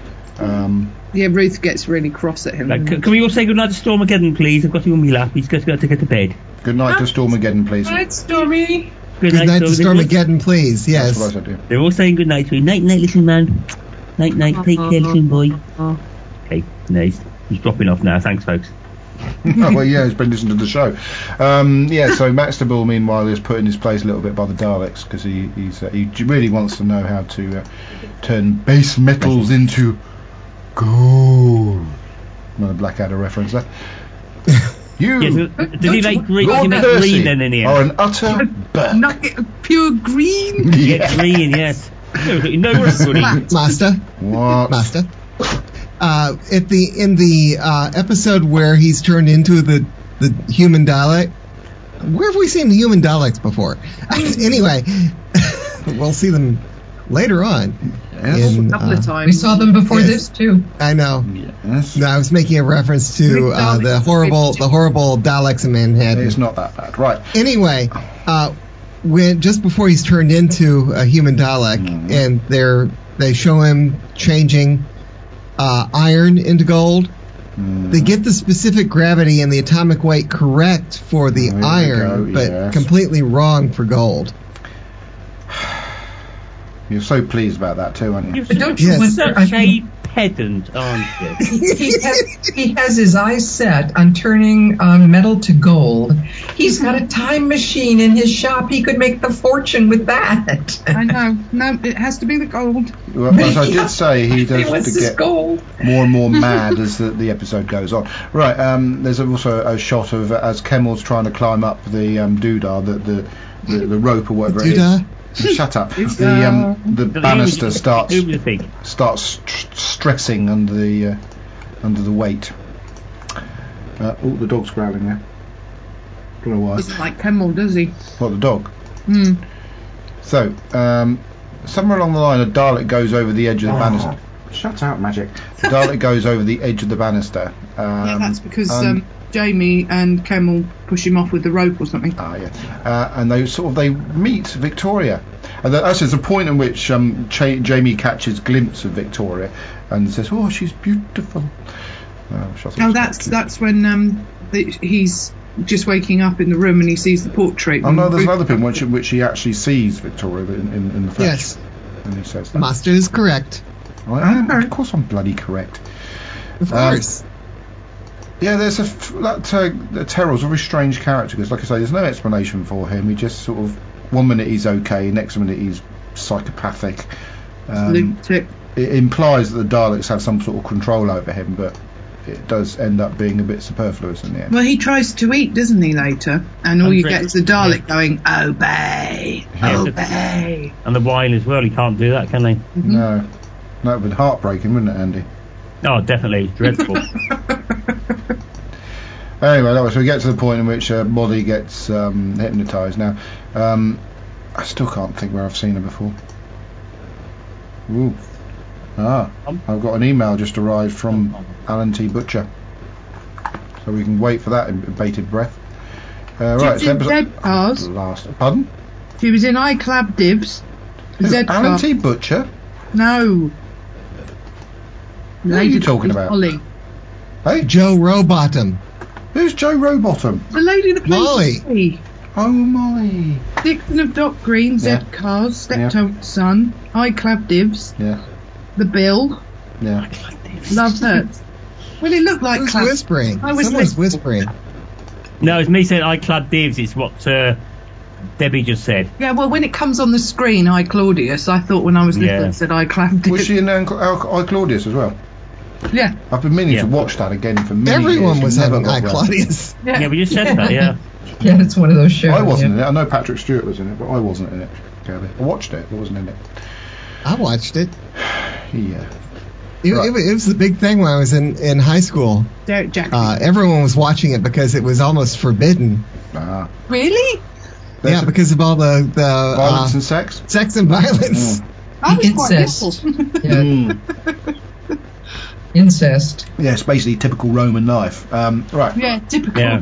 Um, yeah. Ruth gets really cross at him. Like, c- can we all say goodnight to Stormageddon, please? I've got you on my lap. He's just got to get to bed. good night to Stormageddon, please. Right, Stormy. Good, Good night to Stormageddon. Stormageddon, please. That's what I Yes. said to you. They're all saying good night to you. Night, night, little man. Night, night. Take care, little boy. Okay, nice. He's dropping off now. Thanks, folks. Oh, well, yeah, he's been listening to the show. Um, yeah, so Maxtable, meanwhile, is put in his place a little bit by the Daleks because he he's, uh, he j- really wants to know how to uh, turn base metals into gold. Another Blackadder reference there. You, Yeah, so, does he like green? Does he Lord make Percy, green then in the are end? an utter burk. Nugget of pure green. Yeah, green. Yes. No, no, everybody. Master, What? Master. Uh, at the in the uh, episode where he's turned into the the human Dalek, where have we seen the human Daleks before? Anyway, we'll see them later on. Yes. In, A couple uh, of times. We saw them before Yes. this too. I know. Yes. No, I was making a reference to Big uh, the Daleks. horrible the horrible Daleks in Manhattan. It's not that bad. Right. Anyway, uh, when just before he's turned into a human Dalek, Mhm. and they're they show him changing uh, iron into gold. Mm. They get the specific gravity and the atomic weight correct for the There we iron, go, but yes. completely wrong for gold. You're so pleased about that too, aren't you? But don't you Yes. wonder? I Such a mean, pedant, aren't you? he, he, has, he has his eyes set on turning um, metal to gold. He's got a time machine in his shop. He could make the fortune with that. I know. No, it has to be the gold. Well, as I did say, he He does wants to his get gold. more and more mad as the, the episode goes on. Right, um, there's also a shot of uh, as Kemmel's trying to climb up the um, doodah, the, the, the, the rope or whatever it Doodah? is. Shut up. The um, the banister starts Who was the thing? starts st- stressing under the uh, under the weight. Uh, oh, the dog's growling there. Don't know why. Doesn't like Kemmel, does he? What, the dog? Hmm. So, um, somewhere along the line, a Dalek goes over the edge of the banister. Shut out, magic. The Dalek goes over the edge of the banister. Um, Yeah, that's because and- um, Jamie and Kemmel push him off with the rope or something. Ah, yeah. Uh, and they sort of they meet Victoria, and there- actually, there's a point in which um, Cha- Jamie catches glimpse of Victoria and says, "Oh, she's beautiful." Uh, which I thought Oh, was that's quite cute. that's when um, the, he's just waking up in the room and he sees the portrait. Oh no, there's and- another bit in which, in which he actually sees Victoria in, in, in the flesh, Yes, and he says that. Master is correct. I am, of course, I'm bloody correct. Of Um, course. Yeah, there's a f- that uh, the Terrell's a very strange character because, like I say, there's no explanation for him. He just sort of one minute he's okay, next minute he's psychopathic. Um, lunatic. it implies that the Daleks have some sort of control over him, but it does end up being a bit superfluous in the end. Well, he tries to eat, doesn't he, later? And all you Andre- get is the Dalek going, obey, Yeah. obey. And the wine as well. He can't do that, can they? No, that would be heartbreaking, wouldn't it, Andy? Oh, definitely. It's dreadful. Anyway, that was, so we get to the point in which uh, Molly gets um, hypnotised. Now, um, I still can't think where I've seen her before. Ooh. Ah, Um. I've got an email just arrived from Alan T. Butcher. So we can wait for that in bated breath. Uh, She right, was so in episode- Dead Cars. Last. Pardon? She was in iClub Dibs. Who, Z Alan Car. T. Butcher? No. What are you talking about? Molly. Hey, Joe Rowbottom. who's Joe Rowbottom? The lady that plays Molly. Molly. Oh, Molly. Dixon of Dock Green, Z Yeah. Cars, Yeah. Steptoe Son, iClub Dibs, Yeah, The Bill, yeah. Love Hurts. Well, it looked like Who's class- whispering? I was Someone's listening. whispering. No, it's me saying I clad divs. It's what uh, Debbie just said. Yeah, well, when it comes on the screen, I Claudius, I thought when I was little Yeah. it said iClub Dibs. Was she in um, I Claudius as well? Yeah. I've been meaning Yeah. to watch that again for many Everyone years. was Never having got I round. Claudius. Yeah. Yeah, we just said that. Yeah. Yeah, it's one of those shows. I wasn't yeah. in it. I know Patrick Stewart was in it, but I wasn't in it. Gabby. I watched it, but I wasn't in it. I watched it. Yeah. It, Right. it, was- it was the big thing when I was in, in high school. Derek Jackson. Uh, everyone was watching it because it was almost forbidden. Ah. Really? There's yeah, a- because of all the, the Violence uh, and sex? sex and violence. Mm. I was quite Incest. little. Yeah. Mm. Incest. Yes, basically typical Roman life. Um, right. Yeah, typical. Yeah.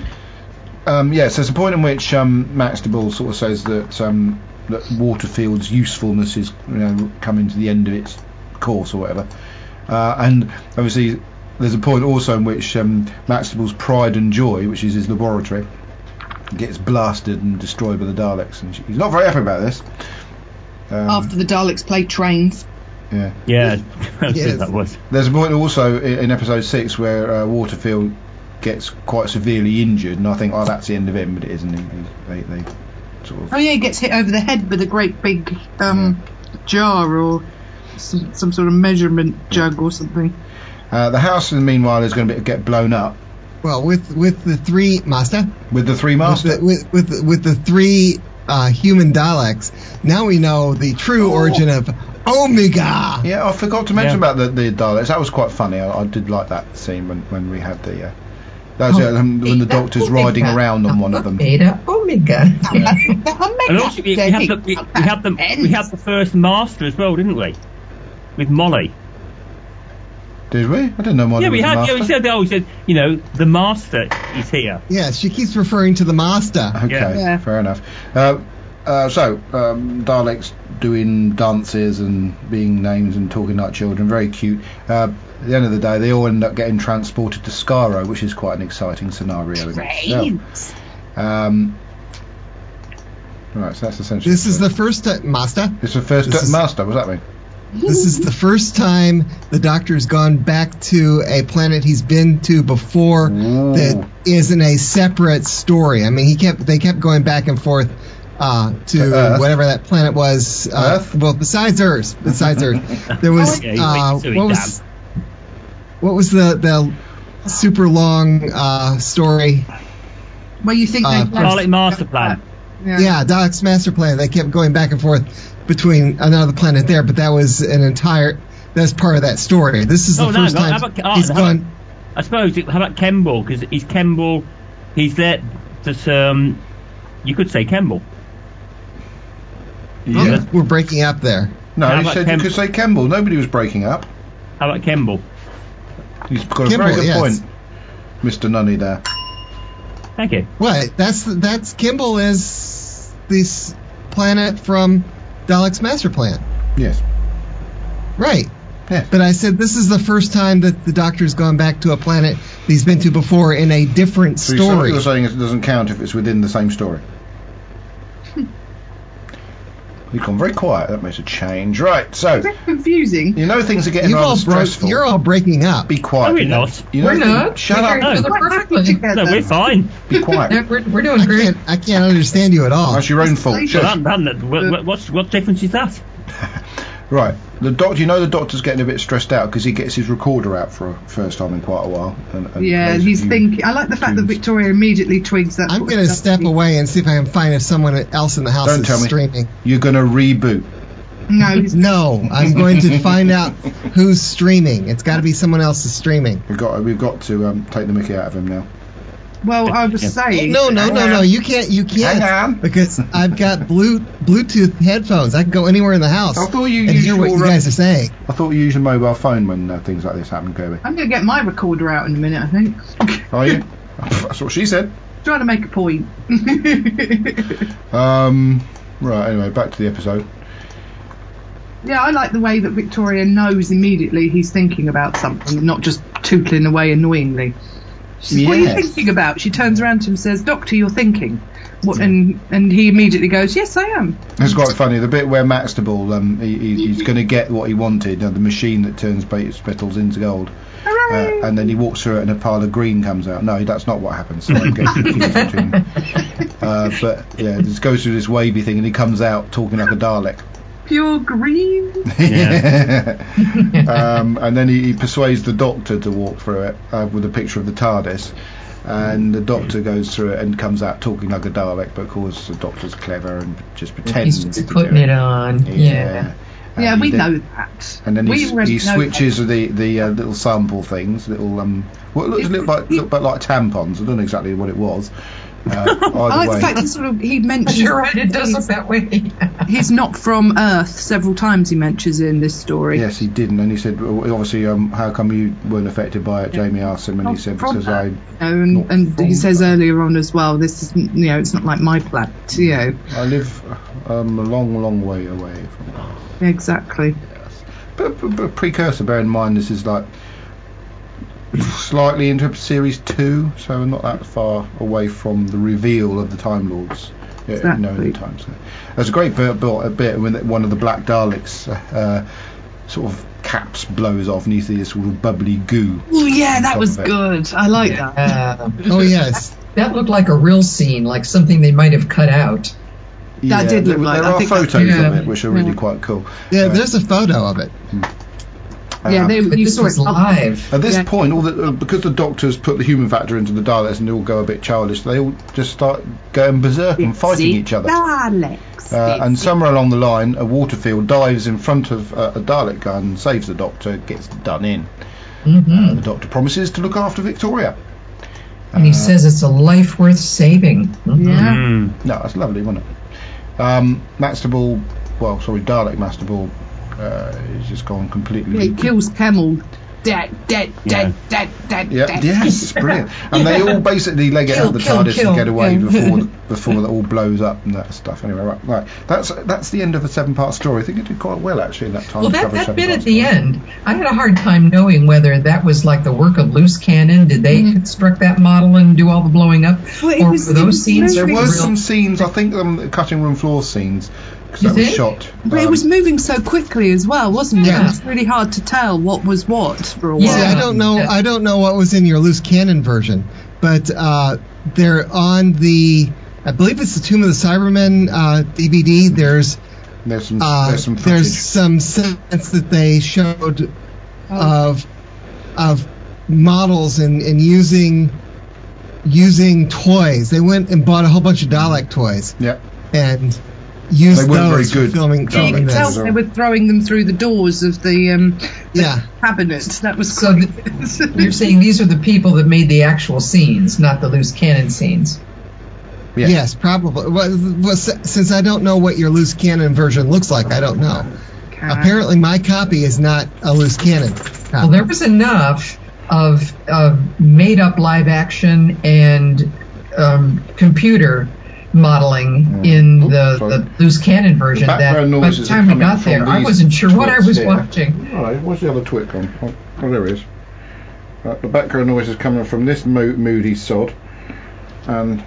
Um, yeah, so there's a point in which um, Max DeBull sort of says that um, that Waterfield's usefulness is, you know, coming to the end of its course or whatever. Uh, and obviously there's a point also in which um, Max DeBull's pride and joy, which is his laboratory, gets blasted and destroyed by the Daleks, and he's not very happy about this. Um, After the Daleks played trains. yeah. Yeah. That's Yes. good, that was. There's a point also in, in episode six where uh, Waterfield gets quite severely injured, and I think, oh, that's the end of him, but it isn't. He, he, they, they sort of Oh yeah, he gets hit over the head with a great big um, jar or some, some sort of measurement jug or something. Uh, the house, in the meanwhile, is going to get blown up Well, with with the three master, with the three with master. the, with, with, the- with the three uh, human Daleks, now we know the true Oh. origin of Omega. Yeah, I forgot to mention Yeah. about the, the Daleks. That was quite funny. I, I did like that scene when, when we had the. Uh, that was Oh, uh, um, when the Beta Doctor's Omega. riding around on one of them. Beta Omega. And also, we, we had the we, we had the we had the first master as well, didn't we? With Molly. Did we? I didn't know Molly Yeah, was we a had. master. Yeah, we said. Oh, we said. You know, the master is here. Yeah, she keeps referring to the master. Okay, Yeah. Yeah. fair enough. Uh, uh, so, um, Daleks doing dances and being names and talking like children, very cute. Uh, at the end of the day, they all end up getting transported to Skaro, which is quite an exciting scenario in itself. Um, right, so that's essentially. This is the first time, master. It's the first this is- master. What's that mean? This is the first time the Doctor's gone back to a planet he's been to before Ooh. that isn't a separate story. I mean, he kept they kept going back and forth uh, to To Earth. whatever that planet was. Uh, Earth? Well, besides Earth, besides Earth, there was Yeah, he uh, went to what it, was what was the the super long uh, story? Well, you think Uh, they Dalek master plan. Yeah. Yeah, Dalek's master plan. They kept going back and forth between another planet there, but that was an entire. That's part of that story. This is the Oh, no, first no, time how about- oh, he's how gone. I suppose. How about Kemble? Because he's Kemble. He's there. Just um, you could say Kemble. Yeah. We're breaking up there. No, How you about said Kem- you could say Kemble. Nobody was breaking up. How about Kemble? He's got a Kemble, very good yes. point, Mister Nunny there. Thank you. What? That's that's Kimball is this planet from Dalek's master plan, Yes. right? Yes. But I said this is the first time that the Doctor's gone back to a planet he's been to before in a different So you're- story. you're saying it doesn't count if it's within the same story. You've gone very quiet. That makes a change. Right. So That's confusing. you know things are getting You've rather all broke. stressful. You're all breaking up. Be quiet. No, we're you know, not. You know We're things- not. Shut We up. hear each other Quite happy perfectly. together. No, we're fine. Be quiet. Yeah, we're, we're doing I great. can't. I can't understand you at all. That's your own fault. That's Shush. Well, that, that, what, what- what's, what difference is that? Right. The doctor. You know the doctor's getting a bit stressed out because he gets his recorder out for a first time in quite a while. And, and Yeah, plays a he's few thinking. I like the fact that tunes. Victoria immediately twigs that. I'm sort going of to stuff. step away and see if I can find if someone else in the house Don't is tell me. streaming. You're going to reboot. No, he's No, I'm going to find out who's streaming. It's got to be someone else is streaming. We've got. We've got to um, take the mickey out of him now. Well, I was saying. No, no, no, no. You can't. You can't. Hang on. Because I've got blue Bluetooth headphones. I can go anywhere in the house. I thought you and used hear what your, you guys are saying. I thought you used a mobile phone when uh, things like this happen, Kirby. I'm going to get my recorder out in a minute, I think. Are you? That's what she said. Trying to make a point. Um. Right. Anyway, back to the episode. Yeah, I like the way that Victoria knows immediately he's thinking about something, not just tootling away annoyingly. She says, what are you Yes. thinking about? She turns around to him and says, Doctor, you're thinking. What, and and he immediately goes, yes, I am. It's quite funny. The bit where Maxtable, um, he, he, he's going to get what he wanted, you know, the machine that turns base petals into gold. Hooray! Uh, and then he walks through it and a pile of green comes out. No, that's not what happens. So I'm getting confused between them. Uh, but yeah, he just goes through this wavy thing and he comes out talking like a Dalek. Pure green. um, and then he, he persuades the Doctor to walk through it uh, with a picture of the TARDIS. And the Doctor goes through it and comes out talking like a Dalek, but of course the Doctor's clever and just pretends He's just to putting do it on. Yeah. Yeah. And Yeah, he we then- know that. And then we he, already he know switches the the uh, little sample things, little um, what looks a little like look bit like tampons. I don't know exactly what it was. Uh, I either like way, the fact that sort of he mentions You're right, it does look that way. he's not from Earth several times. He mentions in this story. yes, he didn't, and he said, well, obviously, um, how come you weren't affected by it? Jamie asked him, and he Not said from because I, Earth, you know, and, not and from he says Earth. earlier on as well. This is, you know, it's not like my planet. You know, I live um, a long, long way away from Earth. exactly. Yes, but, but, but precursor. Bear in mind, this is like slightly into series two, so we're not that far away from the reveal of the Time Lords. Yeah, you know, in the Exactly. time. So there's a great bit, bit, a bit when one of the Black Daleks uh, sort of caps blows off, and you see this sort of bubbly goo. Oh yeah, on that top was of it. good. I like that. Uh, Oh yes. that looked like a real scene, like something they might have cut out. That did there, look like- there I are think that's- photos yeah. of it which are really Yeah. quite cool. Yeah, Uh, there's a photo of it. Yeah, um, they, But you this saw was it live. At this Yeah. point, all the, uh, because the Doctors put the human factor into the Daleks and they all go a bit childish, they all just start going berserk and fighting each other. Daleks. Uh, and somewhere along the line, a Waterfield dives in front of uh, a Dalek gun, saves the Doctor, gets done in. hmm Uh, the Doctor promises to look after Victoria. and he says it's a life worth saving. Mhm. Yeah. Mm. No, that's lovely, wasn't it? Um, Maxtable, well, sorry, Dalek Maxtable, uh, he's just gone completely. Yeah, he loopy. kills Camel. Dead, dead, dead, dead, dead, Yeah, dead. yes, brilliant. And they all basically leg it Kill, out the kill, TARDIS kill, and get away kill. before the, before it all blows up and that stuff. Anyway, right, right. That's that's the end of the seven-part story. I think it did quite well actually in that time. Well, to that, cover a that bit seven-part at the story. end, I had a hard time knowing whether that was like the work of loose cannon. Did they construct that model and do all the blowing up? Well, it or was- were it those was scenes There moving. were real? some scenes, I think, um, the cutting room floor scenes, because You that was think? shot. But it um, was moving so quickly as well, wasn't it? Yeah. It was really hard to tell what was what for a Yeah. while. See, I don't know. I don't know what was in your loose cannon version, but uh, they're on the. I believe it's the Tomb of the Cybermen uh, D V D. There's there's some uh, there's some footage. there's some sense that they showed of of models and, and using using toys. They went and bought a whole bunch of Dalek toys Yeah, and used They weren't very those for good filming, Yeah, you filming could tell this. Daleks. they were throwing them through the doors of the, um, the Yeah. cabinet. That was So quite You're saying these are the people that made the actual scenes, not the loose cannon scenes. yeah. Yes, probably. Well, well, s- since I don't know what your loose cannon version looks like, I don't know. Apparently, my copy is not a loose cannon copy. Well, there was enough of, of made-up live action and um, computer modeling Mm. in Oops, the, sorry. the loose cannon version The that background by the noises are time we coming got from there, I these wasn't sure what I twits was here. watching. All right, what's the other twit gone? Oh, oh, there it is. Right, the background noise is coming from this mo- moody sod and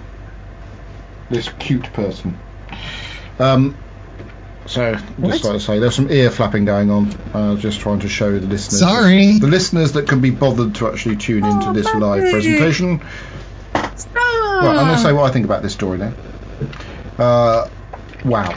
this cute person. Um, so, just like to say, there's some ear flapping going on. Uh, just trying to show the listeners. Sorry. The listeners that can be bothered to actually tune into Oh, this live baby. presentation. Ah. Right, I'm going to say what I think about this story now. Uh, wow.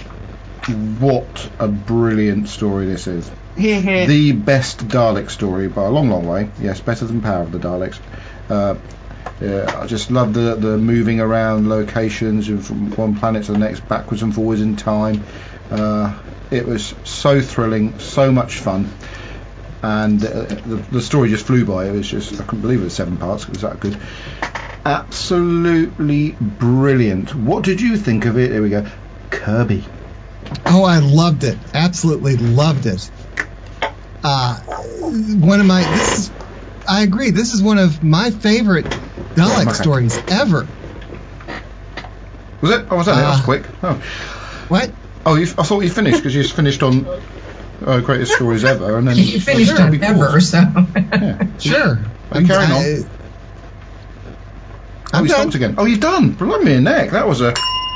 What a brilliant story this is. Here, here. The best Dalek story by a long, long way. Yes, better than Power of the Daleks. Uh, yeah, I just love the the moving around locations and from one planet to the next, backwards and forwards in time. Uh, it was so thrilling, so much fun, and uh, the, the story just flew by. It was just I couldn't believe it was seven parts. It was that good. Absolutely brilliant. What did you think of it? Here we go. Kirby. Oh, I loved it. Absolutely loved it. Uh, one of my, this is, I agree, this is one of my favorite Dalek okay. stories ever. Was it? Oh, was that it? That was Uh, quick. Oh, What? oh you, I thought you finished because you finished on uh, greatest stories ever, and then You finished Sure, on be ever, cool. so. Yeah. Sure. Are you carrying on? I- Oh, I'm you done. stopped again. Oh, you're done. Blimey, neck. That was a.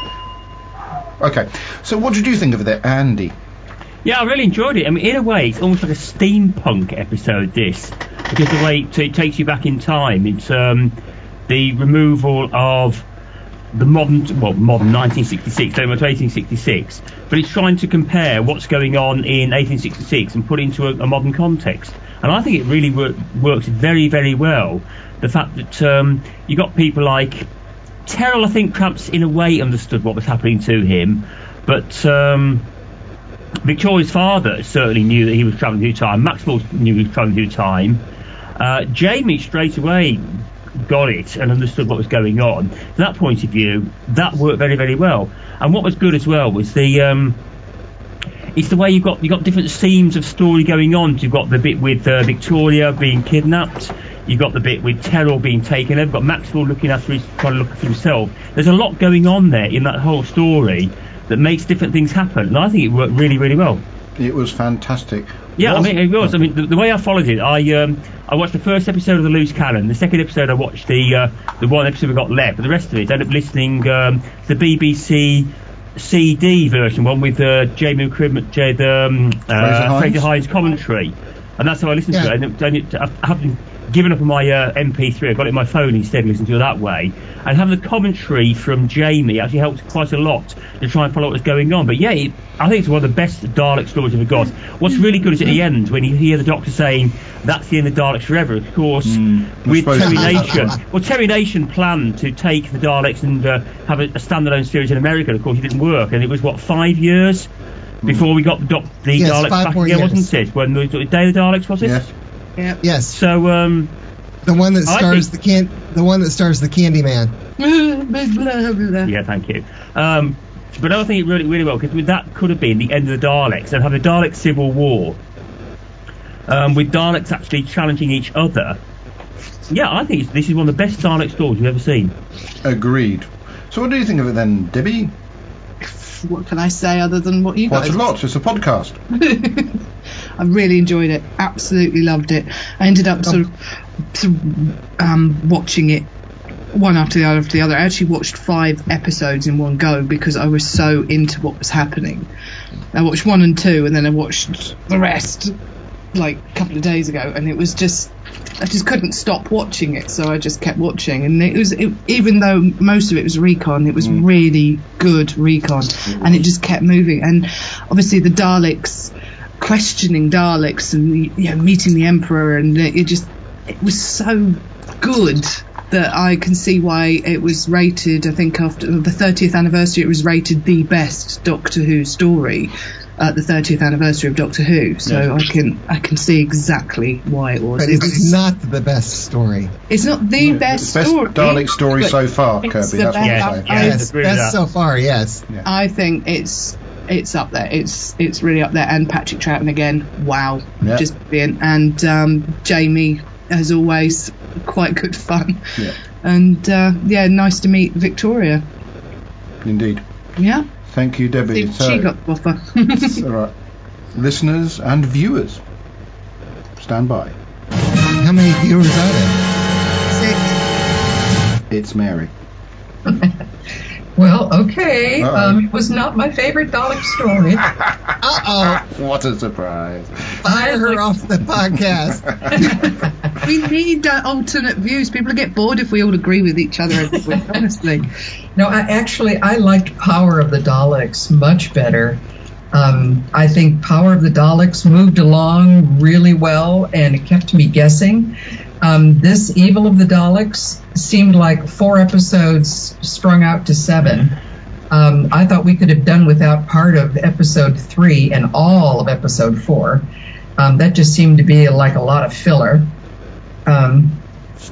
Okay. So, what did you think of it, Andy? Yeah, I really enjoyed it. I mean, in a way, it's almost like a steampunk episode, this, because the way it, it takes you back in time. It's um, the removal of the modern, well, modern nineteen sixty-six, so much eighteen sixty-six, but it's trying to compare what's going on in eighteen sixty-six and put it into a, a modern context. And I think it really wor- works very, very well. The fact that um, you got people like Terrell, I think, perhaps in a way understood what was happening to him, but um, Victoria's father certainly knew that he was travelling through time. Maxwell knew he was travelling through time. Uh, Jamie straight away got it and understood what was going on. From that point of view, that worked very, very well. And what was good as well was the um, it's the way you've got you've got different themes of story going on. You've got the bit with uh, Victoria being kidnapped. You've got the bit with Terrell being taken over. You've got Maxwell looking after his, trying to look after himself. There's a lot going on there in that whole story that makes different things happen, and I think it worked really, really well. It was fantastic. Yeah, Was- I mean, it was. I mean, the, the way I followed it, I um, I watched the first episode of the Loose Cannon. The second episode, I watched the uh, the one episode we got left, but the rest of it, I ended up listening um, to the B B C C D version, one with uh, Jamie McCrim, Jade, um, uh, Fraser Hines commentary, and that's how I listened Yeah. to it. And, and it, I haven't given up on my uh, M P three. I got it on my phone instead, listening to it that way. And having the commentary from Jamie actually helped quite a lot to try and follow what was going on. But yeah, it, I think it's one of the best Dalek stories ever got. What's really good is at the end when you hear the Doctor saying that's the end of Daleks forever. Of course, Mm, I with suppose Terry that's Nation, right. well, Terry Nation planned to take the Daleks and uh, have a, a standalone series in America. Of course, it didn't work, and it was what five years before we got the, doc, the Yes, Daleks five back more years. again, wasn't it? When the Day of the Daleks was it? Yes. Yeah. Yes. So um, The one that I stars think- the can, the one that stars the Candyman. Blah, blah, blah. yeah, thank you. Um, but I think it really, really well because that could have been the end of the Daleks and have a Dalek civil war um, with Daleks actually challenging each other. Yeah, I think it's, this is one of the best Dalek stories we've ever seen. Agreed. So, what do you think of it then, Debbie? What can I say other than what you Quite guys? a lot. It's a podcast. I really enjoyed it. Absolutely loved it. I ended up sort of, sort of um, watching it one after the other after the other. I actually watched five episodes in one go because I was so into what was happening. I watched one and two, and then I watched the rest like a couple of days ago, and it was just I just couldn't stop watching it, so I just kept watching. And it was it, even though most of it was recon, it was Mm. really good recon, and it just kept moving. And obviously the Daleks, questioning Daleks, and you know, meeting the Emperor, and it, it just it was so good that I can see why it was rated. I think after the thirtieth anniversary, it was rated the best Doctor Who story at the thirtieth anniversary of Doctor Who. So Yes. I can I can see exactly why it was. But It it's was not the best story. it's not the No, best, best story. Dalek story but so far, it's Kirby. the That's what best- I'm saying. I- Yes, agree with best that. so far. Yes. I think it's it's up there. It's it's really up there. And Patrick Troughton again, wow, Yeah. just brilliant. And um, Jamie, as always, quite good fun. Yeah, And uh, yeah, nice to meet Victoria. indeed. Yeah, Thank you, Debbie. see, So, she got the offer. all right, listeners and viewers, stand by. How many viewers are there? Six. It's Mary. Well, okay. Uh-oh. Um, it was not my favorite Dalek story. Uh What a surprise! oh. Fire her off the podcast. We need uh, alternate views. People get bored if we all agree with each other every week, honestly. No, I actually I liked Power of the Daleks much better. Um, I think Power of the Daleks moved along really well, and it kept me guessing. Um, this Evil of the Daleks seemed like four episodes strung out to seven. Um, I thought we could have done without part of episode three and all of episode four. Um, that just seemed to be like a lot of filler. Um,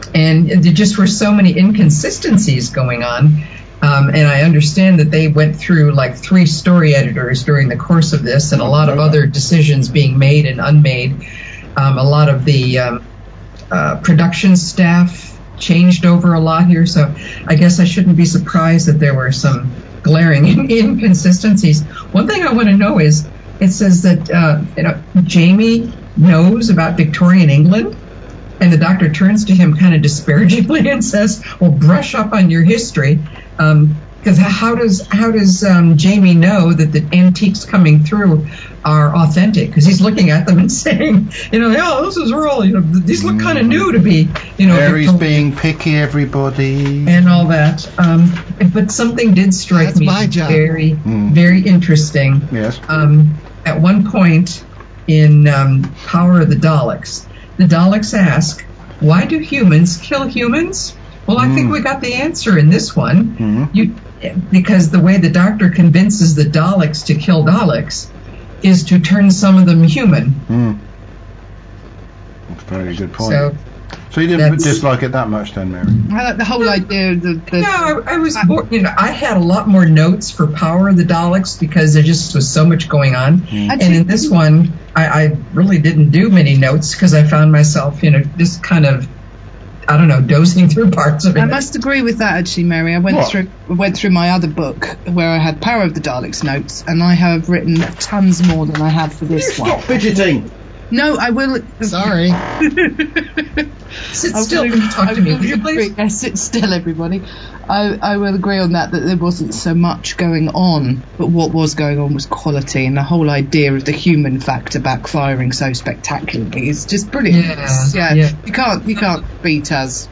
and there just were so many inconsistencies going on. Um, and I understand that they went through like three story editors during the course of this, and a lot of other decisions being made and unmade. Um, a lot of the um, uh, production staff changed over a lot here, so I guess I shouldn't be surprised that there were some glaring inconsistencies. One thing I want to know is, it says that uh, you know, Jamie knows about Victorian England, and the doctor turns to him kind of disparagingly and says, "Well, brush up on your history." Because um, how does how does um, Jamie know that the antiques coming through are authentic? Because he's looking at them and saying, you know, oh, this is real. You know, these look kind of new to be, you know. Mary's being picky, everybody, and all that. Um, but something did strike That's me my job. very, Mm. very interesting. Yes. Um, at one point in um, Power of the Daleks, the Daleks ask, "Why do humans kill humans?" Well, I think we got the answer in this one. Mm-hmm. You, because the way the Doctor convinces the Daleks to kill Daleks is to turn some of them human. Mm. That's a very good point. So, so you didn't that's- dislike it that much then, Mary? I like the whole idea of the, the no, I, I was more, you know, I had a lot more notes for Power of the Daleks because there just was so much going on. Mm. And in this one, I, I really didn't do many notes because I found myself, you know, just kind of, I don't know, dozing through parts of it. I must agree with that, actually, Mary. I went What? through went through my other book where I had Power of the Daleks notes, and I have written tons more than I have for this one. Stop fidgeting! No, I will. Sorry. Sit I still will- when you talk I to me, will will you agree- please? Yes, sit still, everybody. I, I will agree on that, that there wasn't so much going on, but what was going on was quality, and the whole idea of the human factor backfiring so spectacularly is just brilliant. Yeah, yeah, yeah. you can't you can't beat us.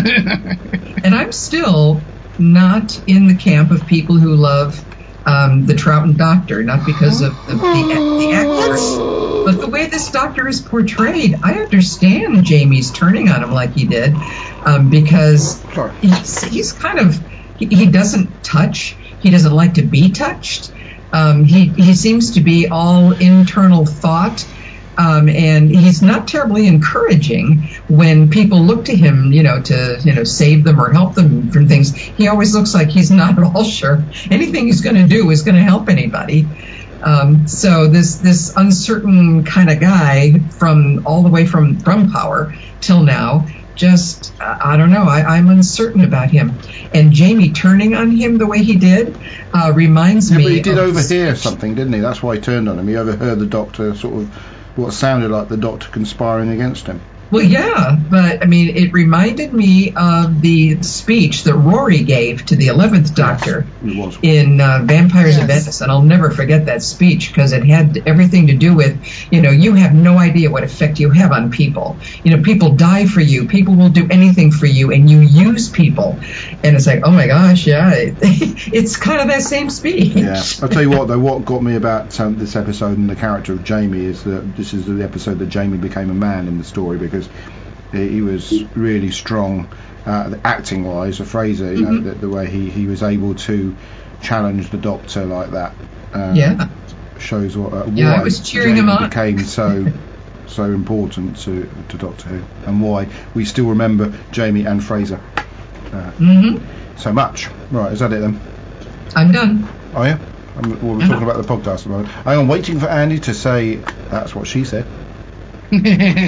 And I'm still not in the camp of people who love um, the Troughton Doctor, not because of the, the, the actor, but the way this Doctor is portrayed. I understand Jamie's turning on him like he did, um, because Sorry. he's, he's kind of, he, he doesn't touch, he doesn't like to be touched. Um, he, he seems to be all internal thought. Um, and he's not terribly encouraging when people look to him, you know, to, you know, save them or help them from things. He always looks like he's not at all sure anything he's going to do is going to help anybody. Um, so this, this uncertain kind of guy from all the way from, from Power till now, just, uh, I don't know, I, I'm uncertain about him. And Jamie turning on him the way he did, uh, reminds Yeah, me but he did of overhear something, didn't he? That's why he turned on him. He overheard the Doctor sort of, what sounded like the Doctor conspiring against him. Well, yeah, but I mean, it reminded me of the speech that Rory gave to the eleventh Doctor It was. in uh, Vampires of Yes. Venice, and I'll never forget that speech because it had everything to do with, you know, you have no idea what effect you have on people. You know, people die for you, people will do anything for you, and you use people. And it's like, oh my gosh, yeah, it, it's kind of that same speech. Yeah, I'll tell you what though, what got me about um, this episode and the character of Jamie is that this is the episode that Jamie became a man in the story, because he, he was really strong uh, acting wise. Fraser, you know, Mm-hmm. the, the way he, he was able to challenge the Doctor like that uh, Yeah. shows what uh, Yeah, I why was cheering Jamie him on. became so so important to, to Doctor Who, and why we still remember Jamie and Fraser uh, Mm-hmm. so much. Right, is that it then? I'm done. Oh yeah? I'm, well, we're talking about the podcast at the moment. I am waiting for Andy to say that's what she said. Nah,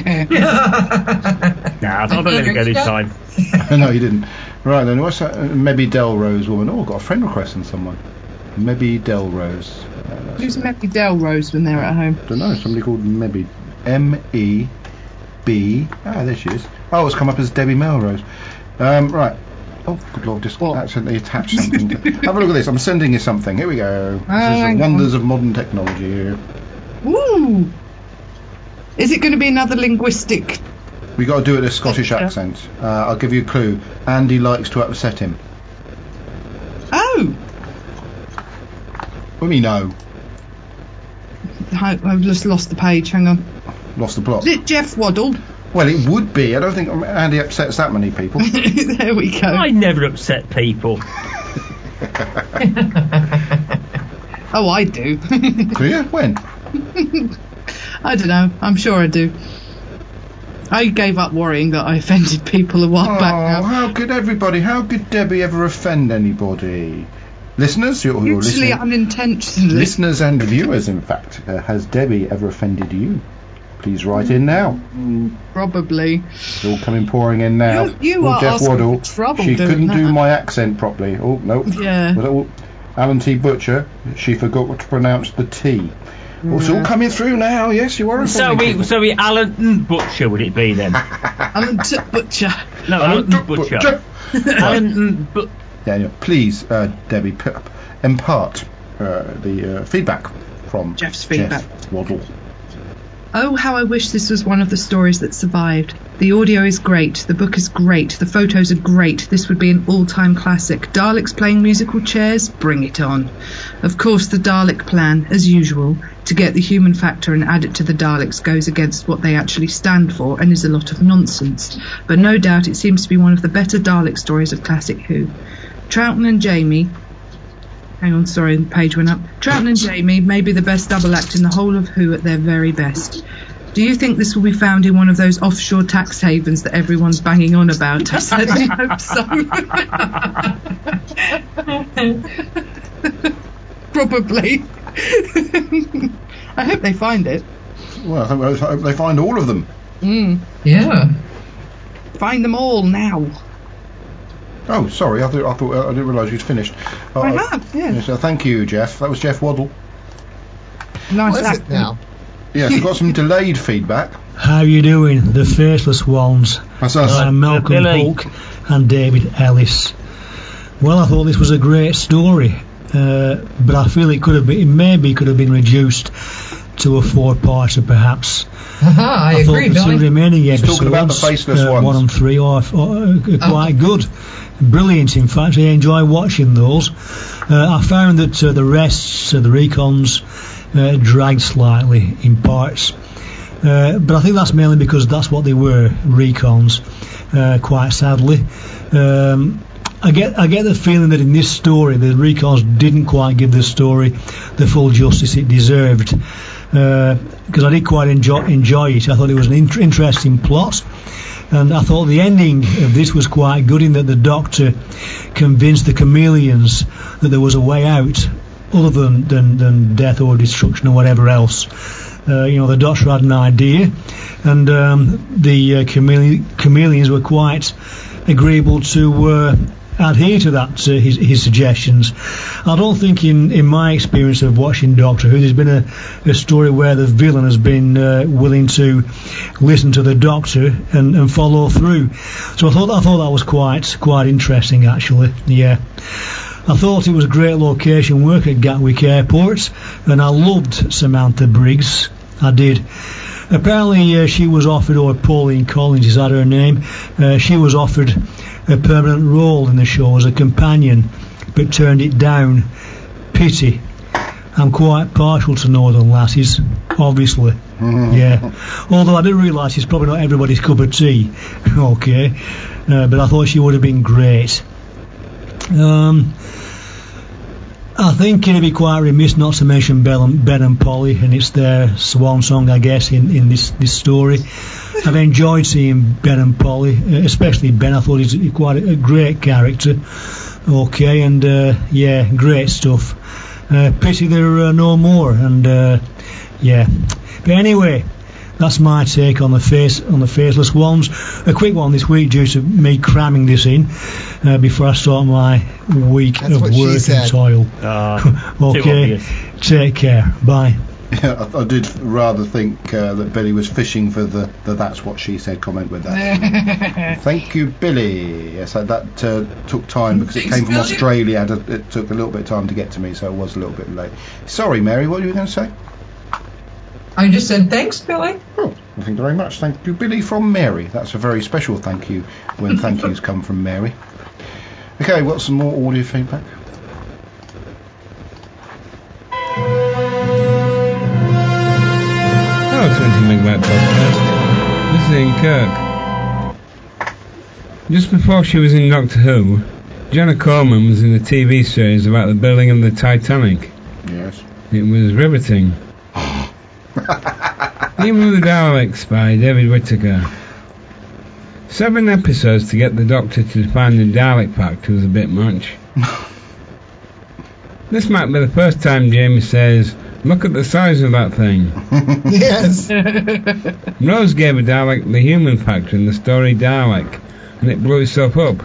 I'm not going to go this time. No, you didn't. Right then, what's that? Uh, Maybe Delrose woman. Oh, I've got a friend request from someone. Maybe Delrose. Uh, Who's Mary Delrose when they're at home? don't know. Somebody called Maybe. M E B. Ah, there she is. Oh, it's come up as Debbie Melrose. Um, right. Oh, good lord, just What? accidentally attached something. To, have a look at this. I'm sending you something. Here we go. This Oh, is the hang wonders of modern technology here. Woo! Is it going to be another linguistic? We got to do it in a Scottish accent. Uh, I'll give you a clue. Andy likes to upset him. Oh, What do you know? I- I've just lost the page. Hang on. Lost the plot. Is it Jeff Waddle? Well, it would be. I don't think Andy upsets that many people. There we go. I never upset people. Oh, I do. Do you? When? I don't know. I'm sure I do. I gave up worrying that I offended people a while Oh, back now. how could everybody, how could Debbie ever offend anybody? Listeners, you're, you're Usually listening. unintentionally. Listeners and viewers, in fact, uh, has Debbie ever offended you? Please write in now. Probably. It's all coming pouring in now. You, you oh, are Jeff asking Waddle. for trouble She doing couldn't that. do my accent properly. Oh no. Yeah. Was it all- Alan T. Butcher. She forgot to pronounce the T. Oh, it's all coming through now. Yes, you are. So offending we, people. so we Alan Butcher would it be then? Alan T. Butcher. No, Alan Butcher. Alan Butcher. Yeah, yeah. Please, uh, Debbie, p- impart uh, the uh, feedback from Jeff's feedback. Jeff Waddle. Oh, how I wish this was one of the stories that survived. The audio is great, the book is great, the photos are great, this would be an all-time classic. Daleks playing musical chairs? Bring it on. Of course, the Dalek plan, as usual, to get the human factor and add it to the Daleks goes against what they actually stand for and is a lot of nonsense. But no doubt it seems to be one of the better Dalek stories of classic Who. Troughton and Jamie... Hang on, sorry, the page went up. Troughton and Jamie may be the best double act in the whole of Who at their very best. Do you think this will be found in one of those offshore tax havens that everyone's banging on about? I certainly hope so. Probably. I hope they find it. Well, I hope, I hope they find all of them. Mm. Yeah. Find them all now. Oh, sorry, I thought I, thought, uh, I didn't realise you'd finished. Uh, I have, yeah. Yes, uh, thank you, Jeff. That was Jeff Waddle. Nice What is act. it now? Yes, we've got some delayed feedback. How you doing, the faceless ones? That's us. I'm Malcolm Billy. Polk and David Ellis. Well, I thought this was a great story, uh, but I feel it could have been, it maybe could have been reduced to a four-parter, perhaps. Aha, I, I thought agree, the two Billy. remaining He's episodes, talking about the faceless uh, ones. one and three, are, are, are quite good. Brilliant, in fact. I enjoy watching those. Uh, I found that uh, the rests, uh, the recons, uh, dragged slightly in parts. Uh, but I think that's mainly because that's what they were, recons, uh, quite sadly. Um, I get I get the feeling that in this story the recons didn't quite give the story the full justice it deserved, because uh, I did quite enjoy, enjoy it. I thought it was an in- interesting plot, and I thought the ending of this was quite good in that the Doctor convinced the chameleons that there was a way out other than, than, than death or destruction or whatever else. Uh, you know, the Doctor had an idea, and um, the uh, chamele- chameleons were quite agreeable to uh, adhere to that, uh, his, his suggestions. I don't think in, in my experience of watching Doctor Who there's been a, a story where the villain has been uh, willing to listen to the Doctor and, and follow through. So I thought I thought that was quite quite interesting, actually. Yeah. I thought it was a great location work at Gatwick Airport, and I loved Samantha Briggs. I did. Apparently uh, she was offered, or Pauline Collins, is that her name? Uh, she was offered a permanent role in the show as a companion, but turned it down. Pity. I'm quite partial to Northern Lasses, obviously. Yeah. Although I do realise it's probably not everybody's cup of tea. Okay. Uh, but I thought she would have been great. Um, I think it'd be quite remiss not to mention Ben and, Ben and Polly, and it's their swan song, I guess, in, in this, this story. I've enjoyed seeing Ben and Polly, especially Ben. I thought he's quite a, a great character. Okay, and uh, yeah, great stuff. Uh, pity there are uh, no more, and uh, yeah. But anyway, that's my take on the face on the faceless ones. A quick one this week due to me cramming this in uh, before I start my week That's of what she work said. and toil. Ah, too Okay, obvious. take care. Bye. Yeah, I, I did rather think uh, that Billy was fishing for the, the "that's what she said" comment with that. Thank you, Billy. Yes, that, that uh, took time because it came from Australia. It, it took a little bit of time to get to me, so it was a little bit late. Sorry, Mary, what were you going to say? I just said thanks, Billy. Oh, thank you very much. Thank you, Billy, from Mary. That's a very special thank you when thank yous come from Mary. Okay, what's some more audio feedback? Hello, twenty Megabyte Podcast. This is Ian Kirk. Just before she was in Doctor Who, Jenna Coleman was in a T V series about the building of the Titanic. Yes. It was riveting. Even the Daleks by David Whittaker. Seven episodes to get the Doctor to find the Dalek factor was a bit much. This might be the first time Jamie says, "Look at the size of that thing." Yes. Rose gave a Dalek the human factor in the story Dalek, and it blew itself up.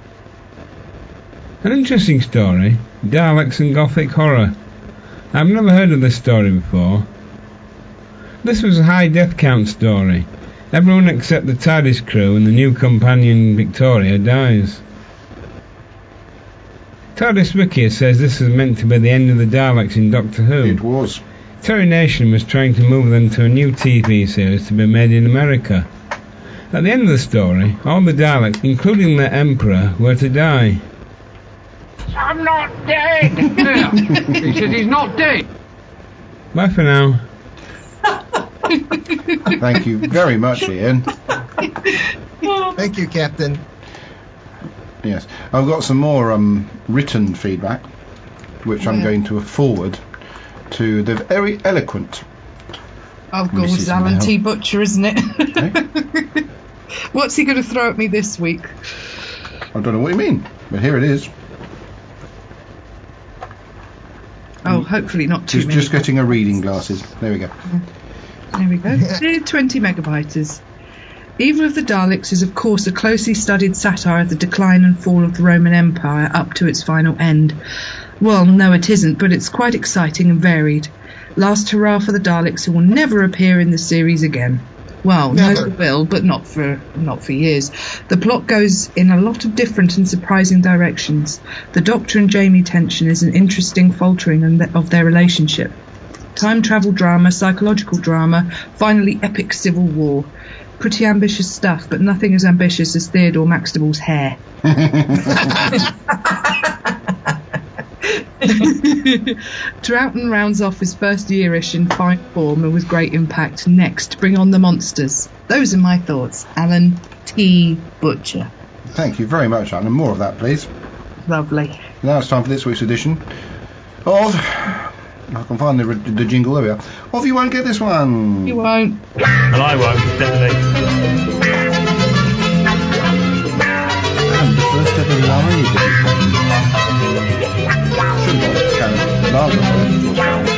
An interesting story, Daleks and Gothic horror. I've never heard of this story before. This was a high death count story. Everyone except the TARDIS crew and the new companion Victoria dies. TARDIS Wiki says this is meant to be the end of the Daleks in Doctor Who. It was. Terry Nation was trying to move them to a new T V series to be made in America. At the end of the story, all the Daleks, including their Emperor, were to die. I'm not dead. He says he's not dead. Bye for now. Thank you very much, Ian. Thank you, Captain. Yes, I've got some more um, written feedback, which I'm Yeah. going to forward to the very eloquent. Oh, God, Missus it's Alan Mel. T. Butcher, isn't it? Eh? What's he going to throw at me this week? I don't know what you mean, but here it is. Oh, hopefully not too Just, many. just getting a reading glasses. There we go. There we go. Dear twenty megabytes. Evil of the Daleks is, of course, a closely studied satire of the decline and fall of the Roman Empire up to its final end. Well, no, it isn't, but it's quite exciting and varied. Last hurrah for the Daleks, who will never appear in the series again. Well, Never. no, they will, but not for not for years. The plot goes in a lot of different and surprising directions. The Doctor and Jamie tension is an interesting faltering in the- of their relationship. Time travel drama, psychological drama, finally epic civil war. Pretty ambitious stuff, but nothing as ambitious as Theodore Maxtable's hair. Troughton rounds off his first yearish in fine form and with great impact. Next, bring on the monsters. Those are my thoughts. Alan T. Butcher. Thank you very much, Alan. More of that, please. Lovely. Now it's time for this week's edition of... I can find the, the jingle, there we are. Of You Won't Get This One. You won't. And I won't, definitely. And the first ever live edition. Shouldn't have kind of live edition, of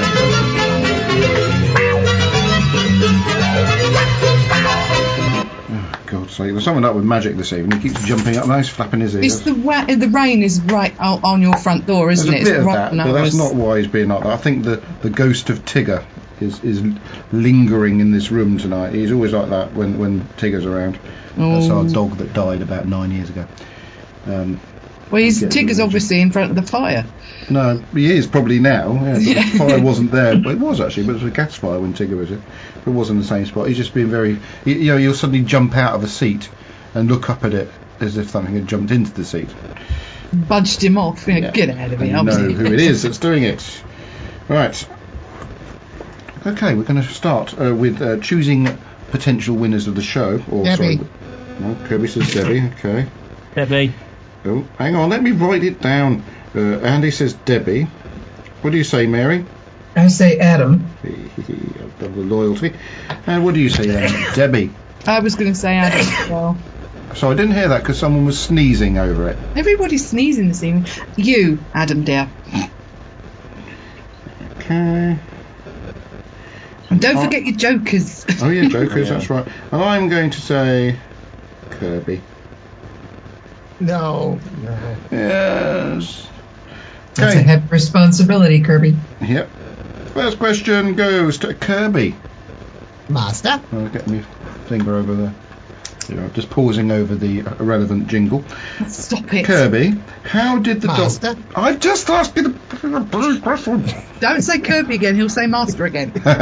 course. Oh, God's sake. There's someone up with magic this evening. He keeps jumping up now, he's flapping his ears. It's the wa- the rain is right out on your front door, isn't There's it? a bit It's of right that, on but that's ours. not why he's being like that. I think the, the ghost of Tigger is, is lingering in this room tonight. He's always like that when, when Tigger's around. That's our Oh. dog that died about nine years ago. Um, Well, he's, Get Tigger's the- obviously in front of the fire. no, he is probably now. Yeah, but the fire wasn't there. Well, it was actually, but it was a gas fire when Tigger was here. It wasn't the same spot. He's just been very... You, you know, you'll suddenly jump out of a seat and look up at it as if something had jumped into the seat. Budged him off. You know, Yeah. Get out of And here. you know obviously. who it is that's doing it. Right. Okay, we're going to start uh, with uh, choosing potential winners of the show. Or, Debbie. Sorry, no, Kirby says Debbie. Okay. Debbie. Oh, hang on, let me write it down. Uh, Andy says Debbie. What do you say, Mary? I say Adam. I've got the loyalty. And what do you say then, Debbie? I was going to say Adam as well. So I didn't hear that because someone was sneezing over it. Everybody's sneezing this evening. You, Adam dear. Okay. And don't Oh. forget your jokers. Oh yeah, Jokers, that's right. And I'm going to say Kirby. No. No. Yes. That's a Okay. heavy responsibility, Kirby. Yep. First question goes to Kirby. Master. I'll get my finger over there. You know, just pausing over the irrelevant jingle. Stop it. Kirby, how did the Master. doc... I've just asked you the bloody question. Don't say Kirby again. He'll say Master again. How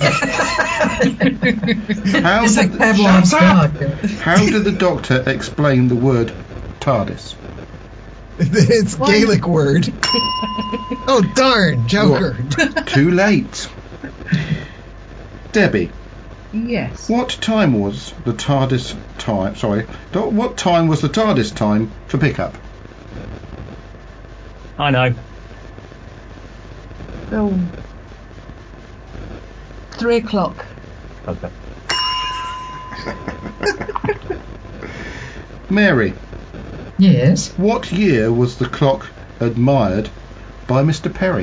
It's did like Pavlov's Shut up! dog. How did the Doctor explain the word TARDIS? It's Gaelic word. Oh, darn. Joker. Too late. Debbie, Yes. what time was the TARDIS time? Sorry, do- what time was the TARDIS time for pickup? I know. Oh. Three o'clock. Okay. Mary, Yes. what year was the clock admired by Mister Perry?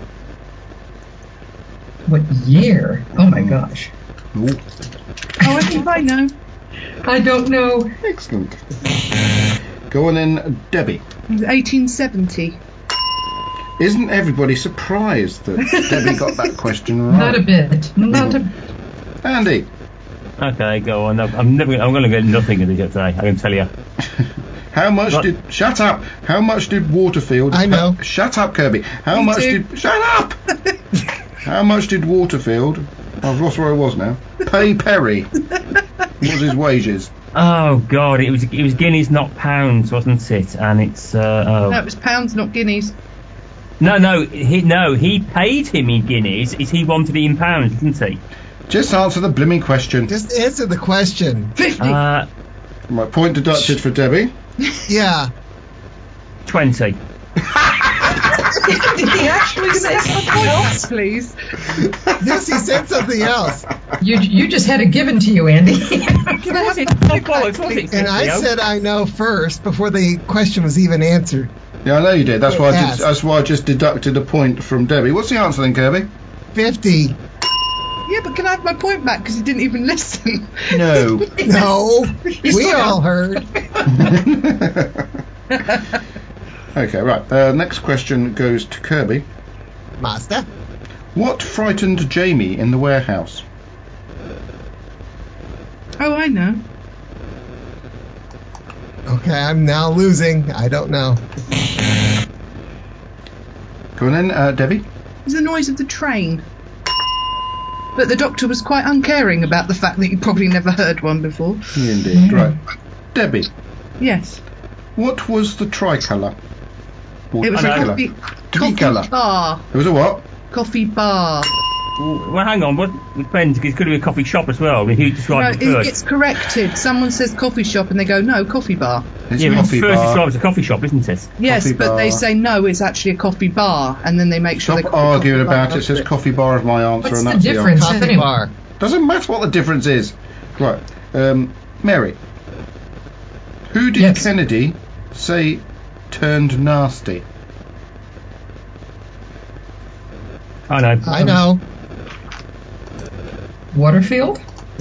What year? Oh my gosh. Ooh, Oh, I think I know. I don't know. excellent. Go on then, Debbie. It was eighteen seventy. Isn't everybody surprised that Debbie got that question right? Not a bit. Not a Andy, Okay, go on. I'm never. I'm going to get nothing in this today. I can tell you. how much What? did... Shut up! How much did Waterfield... I know. Shut up, Kirby. How Me much too. did... Shut up! How much did Waterfield... I've lost where I was now. Pay Perry. What was his wages? Oh God, it was it was guineas, not pounds, wasn't it? And it's uh, oh. No, it was pounds, not guineas. no, no, he no, he paid him in guineas. Is he wanted it in pounds, didn't he? Just answer the blimming question. Just answer the question. Fifty. Uh, My point deducted for Debbie. Yeah. twenty. Did he actually say something else? Please. Yes, he said something else. You you just had it given to you, Andy. Was it? Oh, bollocks, was it? And I said I know first before the question was even answered. Yeah, I know you did. That's why I Yes. did, that's why I just deducted a point from Debbie. What's the answer then, Kirby? fifty. Yeah, but can I have my point back because he didn't even listen? No. No. We all heard. Okay, right. Uh, next question goes to Kirby. Master. What frightened Jamie in the warehouse? Oh, I know. Okay, I'm now losing. I don't know. Go on then, uh, Debbie. It was the noise of the train. But the doctor was quite uncaring about the fact that he'd probably never heard one before. Indeed. Right. Debbie, Yes. what was the tricolour? Or It was a tricolour? coffee, Tricolour. coffee bar. It was a what? Coffee bar. Well, hang on. What it depends? Because it could be a coffee shop as well. I mean, who No, described it it first? gets corrected. Someone says coffee shop and they go, no, coffee bar. It's Yeah, a but it's coffee first bar. described as a coffee shop, isn't it? Yes, Coffee but they bar. say no, it's actually a coffee bar, and then they make sure Stop they call arguing coffee bar about it. It says after coffee bar is my answer, What's and the that's difference? the answer. Coffee Anyway. bar. Doesn't matter what the difference is. Right. Um, Mary, who did Yes. Kennedy say turned nasty? I know. I know. Waterfield?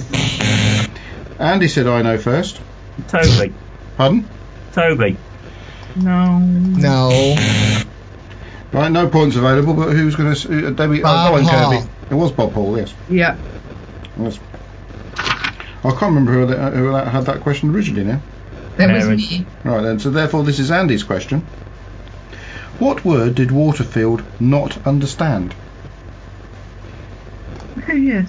Andy said I know first. Toby. Pardon? Toby. No. No. Right, no points available, but who's going to... Uh, Debbie, Bob oh, go on, Hall. Kirby. It was Bob Hall, yes. Yeah. yes. I can't remember who, that, who that had that question originally now. That was Mary. me. Right then, so therefore this is Andy's question. What word did Waterfield not understand? Yes.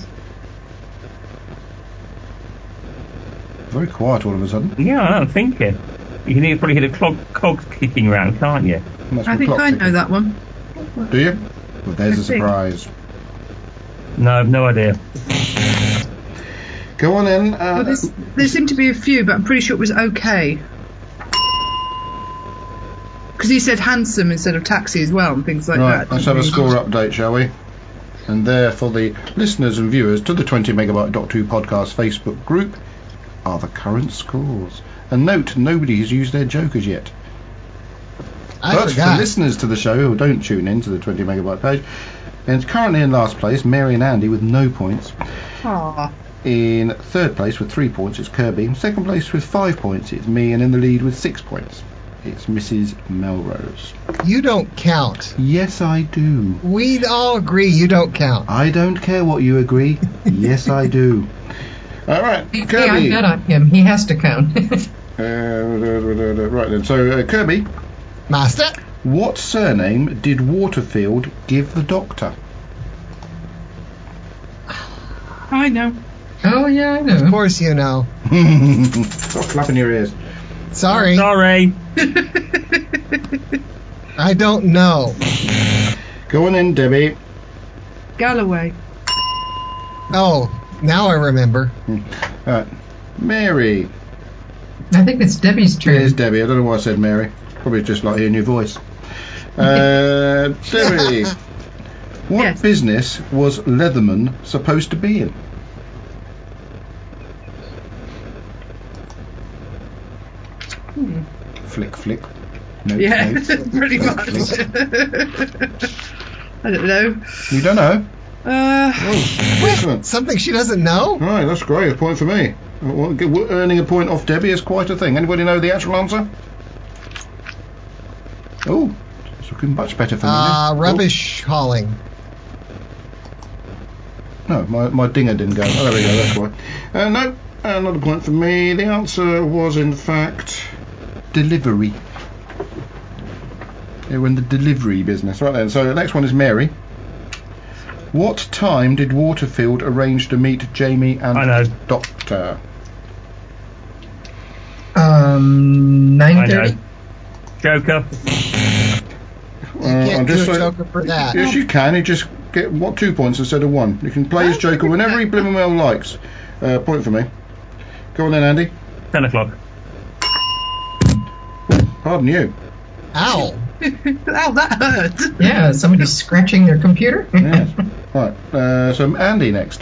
Very quiet all of a sudden. Yeah, I'm thinking. You can hear, probably hear the clog, cogs kicking around, can't you? That's I the think clock I know ticking. that one. Do you? Well, there's I a think. surprise. No, I've no idea. Go on then. Uh, Well, there's, there seem to be a few, but I'm pretty sure it was okay. Because he said handsome instead of taxi as well, and things like right, that. let's have a score update, shall we? And there, for the listeners and viewers to the twenty megabyte Doctor Who podcast Facebook group, are the current scores. And note, nobody has used their jokers yet. I but forgot. for listeners to the show who don't tune in to the twenty megabyte page, and currently in last place, Mary and Andy with no points. Aw. In third place with three points, it's Kirby. In second place with five points, it's me. And in the lead with six points, it's Missus Melrose. You don't count. Yes, I do. We all agree you don't count. I don't care what you agree. Yes, I do. All right, Hey, I Kirby. bet on him. He has to count. Uh, right then. So, uh, Kirby, Master? what surname did Waterfield give the Doctor? I know. Oh, yeah, I Of know. course you know. Stop flapping your ears. Sorry. Sorry. I don't know. Go on in, Debbie. Galloway. Oh, now I remember. All right, Mary. I think it's Debbie's turn. It is Debbie. I don't know why I said Mary. Probably just like hearing your voice. Uh, Debbie, what Yes. business was Leatherman supposed to be in? flick, flick. Notes, Yeah, notes. pretty much. I don't know. You don't know? Uh, Oh, excellent. Something she doesn't know? Right, that's great. A point for me. Well, g- w- Earning a point off Debbie is quite a thing. Anybody know the actual answer? Oh, it's looking much better for me. Uh, rubbish hauling. No, my, my dinger didn't go. Oh, there we go, that's why. Uh, no, another point for me. The answer was, in fact, delivery. They were in the delivery business. Right then, so the next one is Mary. What time did Waterfield arrange to meet Jamie and I know. the Doctor? Um, I nine know. thirty. Joker. You can't do a joker for that. Yes, you can. You just get what two points instead of one. You can play his Joker whenever he blooming well likes. Uh, point for me. Go on then, Andy. Ten o'clock. Pardon you. Ow. Ow, that hurt. Yeah, somebody's scratching their computer. Yes. Right. Uh, so Andy next.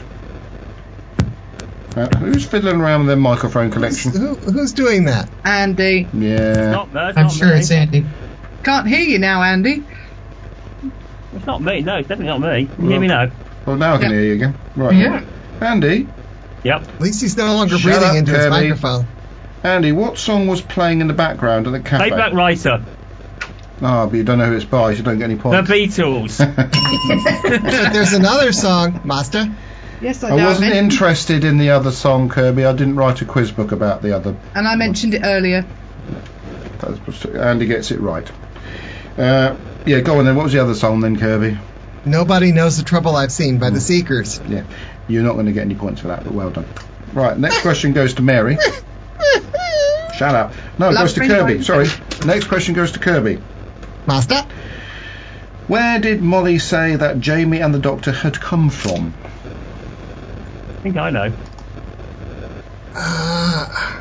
Uh, who's fiddling around with their microphone collection? Who, who's doing that? Andy. Yeah. Not, no, it's I'm not sure me. it's Andy. Can't hear you now, Andy. It's not me. No, it's definitely not me. Can you hear me now? Well, now I can Yeah. hear you again. Right. Yeah. Andy. Yep. At least he's no longer Shut breathing up, into his Kirby. microphone. Andy, what song was playing in the background at the cafe? Playback writer. Ah, but you don't know who it's by, so you don't get any The points. Beatles. But there's another song, Master. Yes, I I know. wasn't I mentioned- interested in the other song, Kirby. I didn't write a quiz book about the other. And I mentioned it earlier. That's- Andy gets it right. Uh, yeah, go on then. What was the other song then, Kirby? Nobody Knows the Trouble I've Seen by the Seekers. Yeah, you're not going to get any points for that, but well done. Right, next question goes to Mary. Shut up. No, it Love goes to free Kirby. wine. Sorry. Next question goes to Kirby. Master? Where did Molly say that Jamie and the Doctor had come from? I think I know. Uh,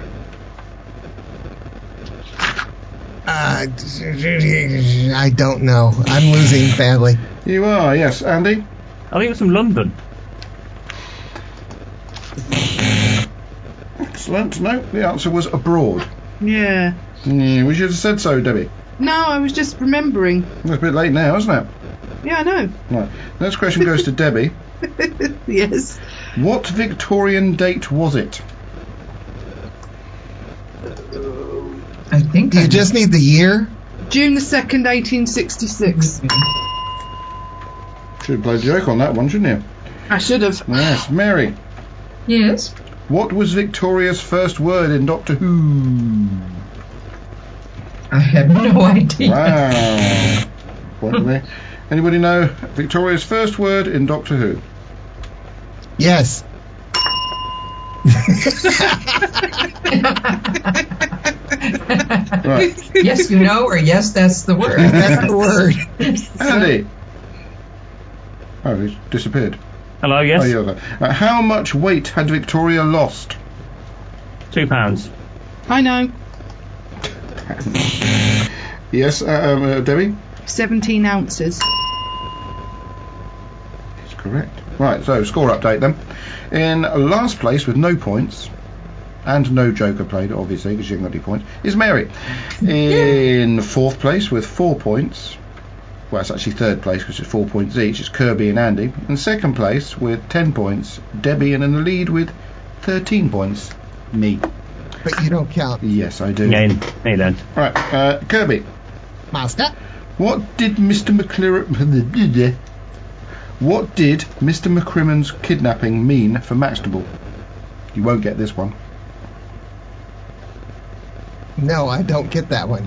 uh, I don't know. I'm losing badly. You are, yes. Andy? I think it was from London. Excellent. No, the answer was abroad. Yeah. Yeah, we should have said so, Debbie. No, I was just remembering. It's a bit late now, isn't it? Yeah, I know. Right. Next question goes to Debbie. Yes. What Victorian date was it? I think Do you just need the year? June the second, eighteen sixty-six. Should have played a joke on that one, shouldn't you? I should have. Yes. Mary, Yes. what was Victoria's first word in Doctor Who? I have no idea. Wow. Point for me. Anybody know Victoria's first word in Doctor Who? Yes. Right. Yes, you know, or yes, that's the word. That's the word. Andy. Oh, he's disappeared. Hello, yes? Oh, you're there. Uh, how much weight had Victoria lost? Two pounds. I know. Yes, uh, um, uh, Debbie? seventeen ounces. That's correct. Right, so score update then. In last place with no points, and no Joker played, obviously, because she hasn't got any points, is Mary. In fourth place with four points, well, it's actually third place because it's four points each, it's Kirby and Andy. In second place with ten points, Debbie, and in the lead with thirteen points, me. But you don't count. Yes, I do. Yeah, me then. Right, uh, Kirby, Master? what did Mister McClure... What did Mister McCrimmon's kidnapping mean for Maxtable? You won't get this one. No, I don't get that one.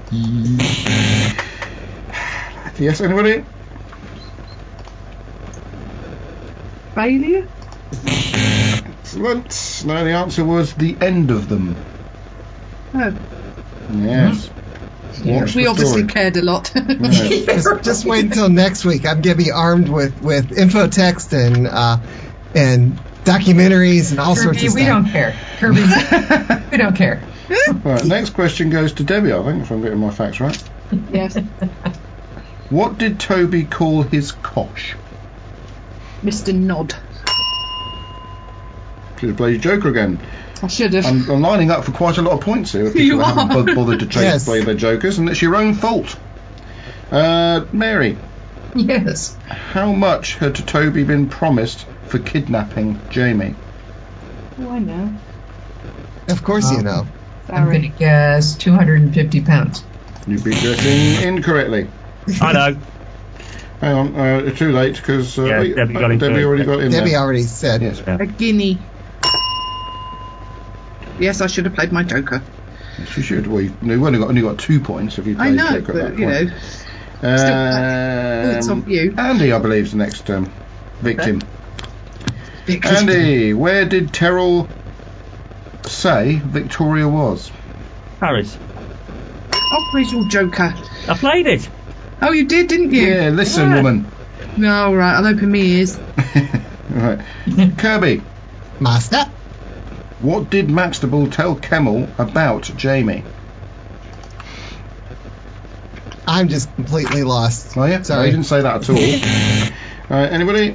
Yes, anybody? Failure? Excellent. No, the answer was the end of them. Oh, Yes. Watch we the obviously story. cared a lot. Yes. just, just wait until next week. I'm going to be armed with, with info text and uh, and documentaries and all sorts Kirby, of we stuff. don't care. Kirby, we don't care. Right, next question goes to Debbie, I think, if I'm getting my facts right. Yes. What did Toby call his cosh? Mister Nod. Should have played Joker again. I should have. I'm, I'm lining up for quite a lot of points here. If people You haven't are. bo- bothered to change Yes. play their jokers, and it's your own fault. Uh, Mary, Yes. how much had Toby been promised for kidnapping Jamie? Oh, I know. Of course you Um, know. I'm going to guess two hundred fifty pounds. You'd be guessing incorrectly. I know. Hang on, uh, too late because uh, Yeah, wait, Debbie uh, got in Debbie first, already yeah. got in Debbie there. already said. Yes. A guinea. Yes, I should have played my joker. Yes, you should. Well, you've no, only got only got two points if you I played know, joker at that but you point. know, still, it's Um, on you. Andy, I believe, is the next um, victim. Because Andy, where did Terrell say Victoria was? Paris. oh, where's your joker? I played it. Oh, you did, didn't you? Yeah, listen, Yeah. woman. No, all right. I'll open my ears. Right. Kirby, Master. what did Maxtable tell Kemmel about Jamie? I'm just completely lost. Oh, yeah? No, Sorry. he didn't say that at all. All right, anybody?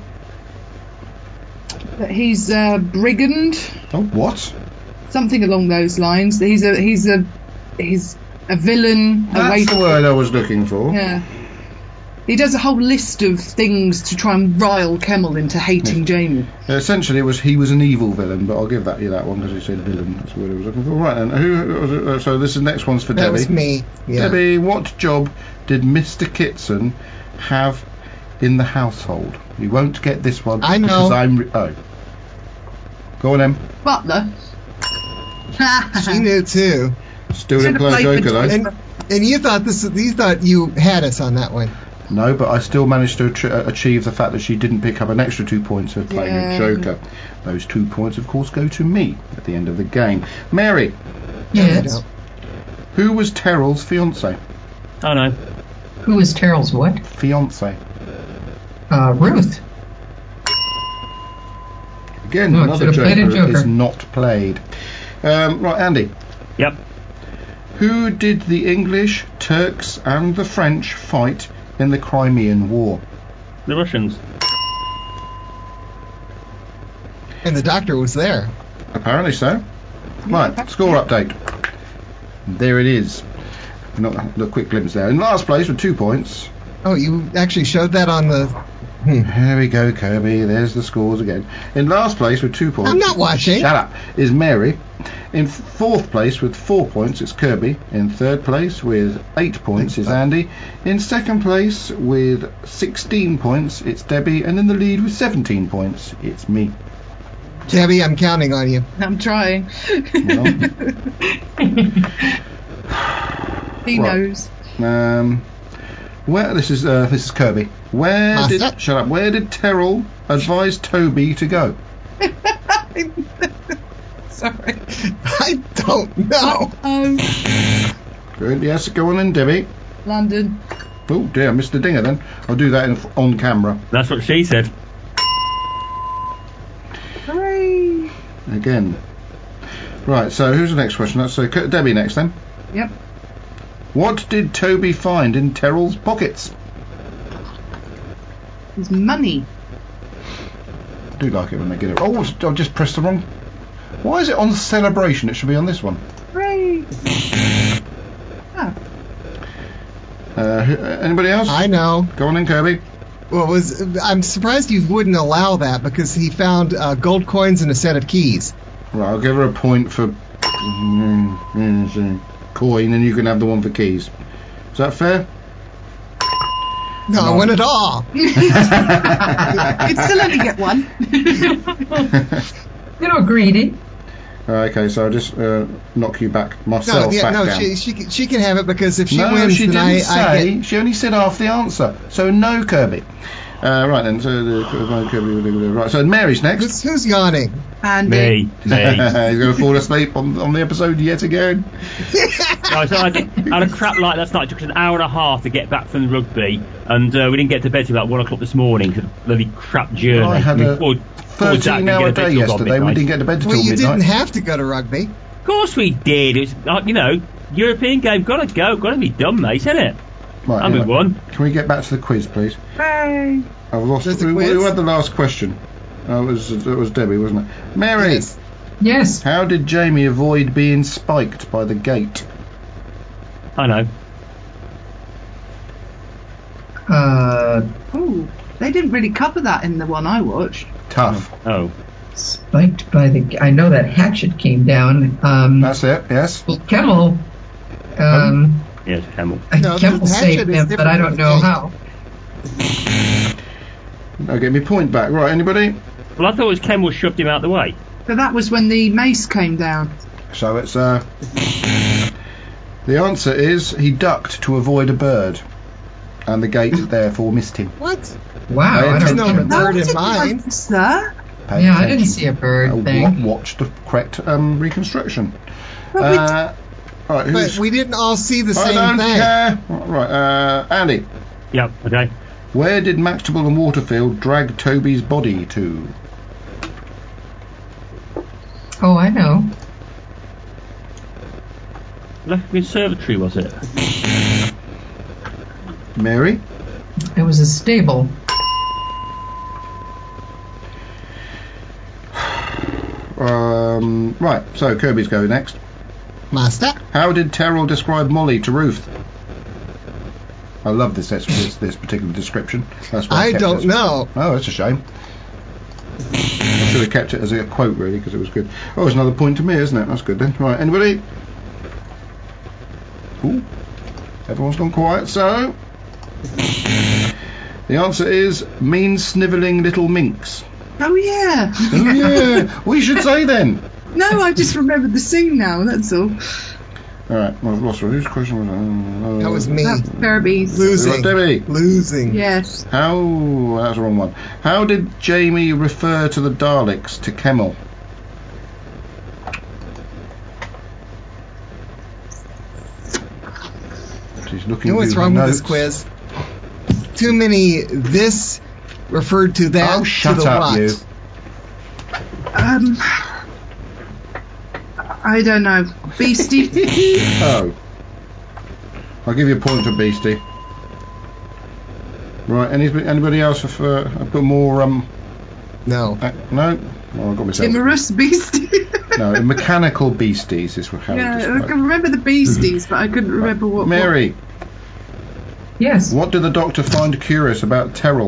That he's a brigand, Oh, what? something along those lines. He's a he's a he's a villain. a That's waste- the word I was looking for. Yeah. He does a whole list of things to try and rile Kemmel into hating Jamie. Essentially, it was he was an evil villain, but I'll give that you that one because he said villain. That's the word I was looking for. Right, and who? Uh, so this is next one's for That Debbie. was me. Yeah. Debbie, what job did Mister Kitson have in the household? You won't get this one. I know. Because I'm. Re- oh. Go on, Em. Butler. She knew too. Still didn't Should've play played Joker the though. And and you thought this you thought you had us on that one. No, but I still managed to tr- achieve the fact that she didn't pick up an extra two points for playing Yeah. a Joker. Those two points, of course, go to me at the end of the game. Mary, Yes. who was Terrell's fiance? I know. Who is Terrell's what? Fiance. Uh, Ruth. Again, Oh, I another should've played a Joker, Joker. is not played. Um, right, Andy. Yep. Who did the English, Turks, and the French fight in the Crimean War? The Russians. And the doctor was there. Apparently so. Right, score update. There it is. Not a quick glimpse there. In last place with two points. Oh, you actually showed that on the. Hmm. Here we go, Kirby. There's the scores again. In last place with two points. I'm not watching. Shut up. Is Mary. In fourth place with four points, it's Kirby. In third place with eight points is Andy. In second place with sixteen points, it's Debbie. And in the lead with seventeen points, it's me. Debbie, I'm counting on you. I'm trying. Well, He Right. knows. um, where this is uh, this is Kirby. Where Master. did shut up? Where did Terrell advise Toby to go? Sorry. I don't know. Oh, Good. Yes, go on then, Debbie. London. Oh dear, Mister Dinger. Then I'll do that in, on camera That's what she said. Hooray. again. Right. So who's the next question? That's uh, K- Debbie next then. Yep. What did Toby find in Terrell's pockets? His money. I do like it when they get it. Oh, I've just pressed the wrong. Why is it on celebration? It should be on this one. Hooray. Oh. Uh, who- uh, anybody else? I know. Go on then, Kirby. Well, it was I'm surprised you wouldn't allow that because he found uh, gold coins and a set of keys. Right, I'll give her a point for coin, and you can have the one for keys. Is that fair? No, I No. won it all. You'd still only get one. You know, greedy. Okay, so I'll just uh, knock you back No, myself yeah, back no, down. she, she can- she can have it because if she no, wins, she then didn't I, say. I get. She only said half the answer. So no, Kirby. Uh, right then, so the Kirby. Right, so Mary's next. Who's, who's yawning? Andy. Me. Me. He's going to fall asleep on, on the episode yet again. No, so I, did, I had a crap like last night. It took us an hour and a half to get back from the rugby, and uh, we didn't get to bed till about one o'clock this morning. Cause bloody crap journey. I had a Before- before that, thirteen we hour didn't get to bed day till about yesterday. We midnight. didn't get to bed Well, until you midnight. didn't have to go to rugby. Of course we did. It was, uh, you know, European game. Gotta go. Gotta be done, mate, isn't it? Right, And we anyway, won. Can we get back to the quiz, please? Hooray. I've lost. There's a Who, quiz? who had the last question? Oh, it was it was Debbie, wasn't it? Mary, Yes. Yes. How did Jamie avoid being spiked by the gate? I know. Uh, Oh, they didn't really cover that in the one I watched. Tough. Oh. spiked by the. I know that hatchet came down. Um, That's it, yes. well, Kemmel. Um, Yes, Camel. No, Kemmel the saved hatchet is him, but different I from don't the know gate. how. Now get me point back. Right, anybody? Well, I thought it was Camel shoved him out the way. But that was when the mace came down. So it's uh the answer is he ducked to avoid a bird, and the gate therefore missed him. What? Wow, Pay I attention. don't No remember. bird in didn't mine. notice that. Pay Yeah, I attention. didn't see a bird Uh, thing. wa- watch the correct um, reconstruction. Well, we Uh, right, who's, But we didn't all see the I same don't thing. care. Right, uh, Andy. Yep, okay. Where did Maxtable and Waterfield drag Toby's body to? Oh, I know. Left Conservatory, was it? Mary? It was a stable. Um, right, so Kirby's go next. Master? How did Terrell describe Molly to Ruth? I love this this, this particular description. That's why I, I kept don't it. know. Oh, that's a shame. I should have kept it as a quote, really, because it was good. Oh, it's another point to me, isn't it? That's good then. Right, anybody? Ooh, everyone's gone quiet. So, the answer is mean snivelling little minx. Oh yeah. Oh yeah, we should say then. No, I just remembered the scene now. That's all. All right, well, I've lost one. Whose question was that? Uh, That was me. That's Kirby's. Losing. Right, Debbie. Losing. Yes. How? That was the wrong one. How did Jamie refer to the Daleks to Kemmel? She's looking. You know what's through wrong her with this notes. quiz? Too many this referred to that Oh, shut to the up, what. you. Um. I don't know. Beastie. Oh. I'll give you a point for Beastie. Right, any, anybody else for uh, a bit more, um... No. Uh, no? Oh, I got myself... Timorous Beastie. No, mechanical beasties is how Yeah, it's I described. can remember the beasties, but I couldn't remember what. Mary, Yes. what did the doctor find curious about Terrell?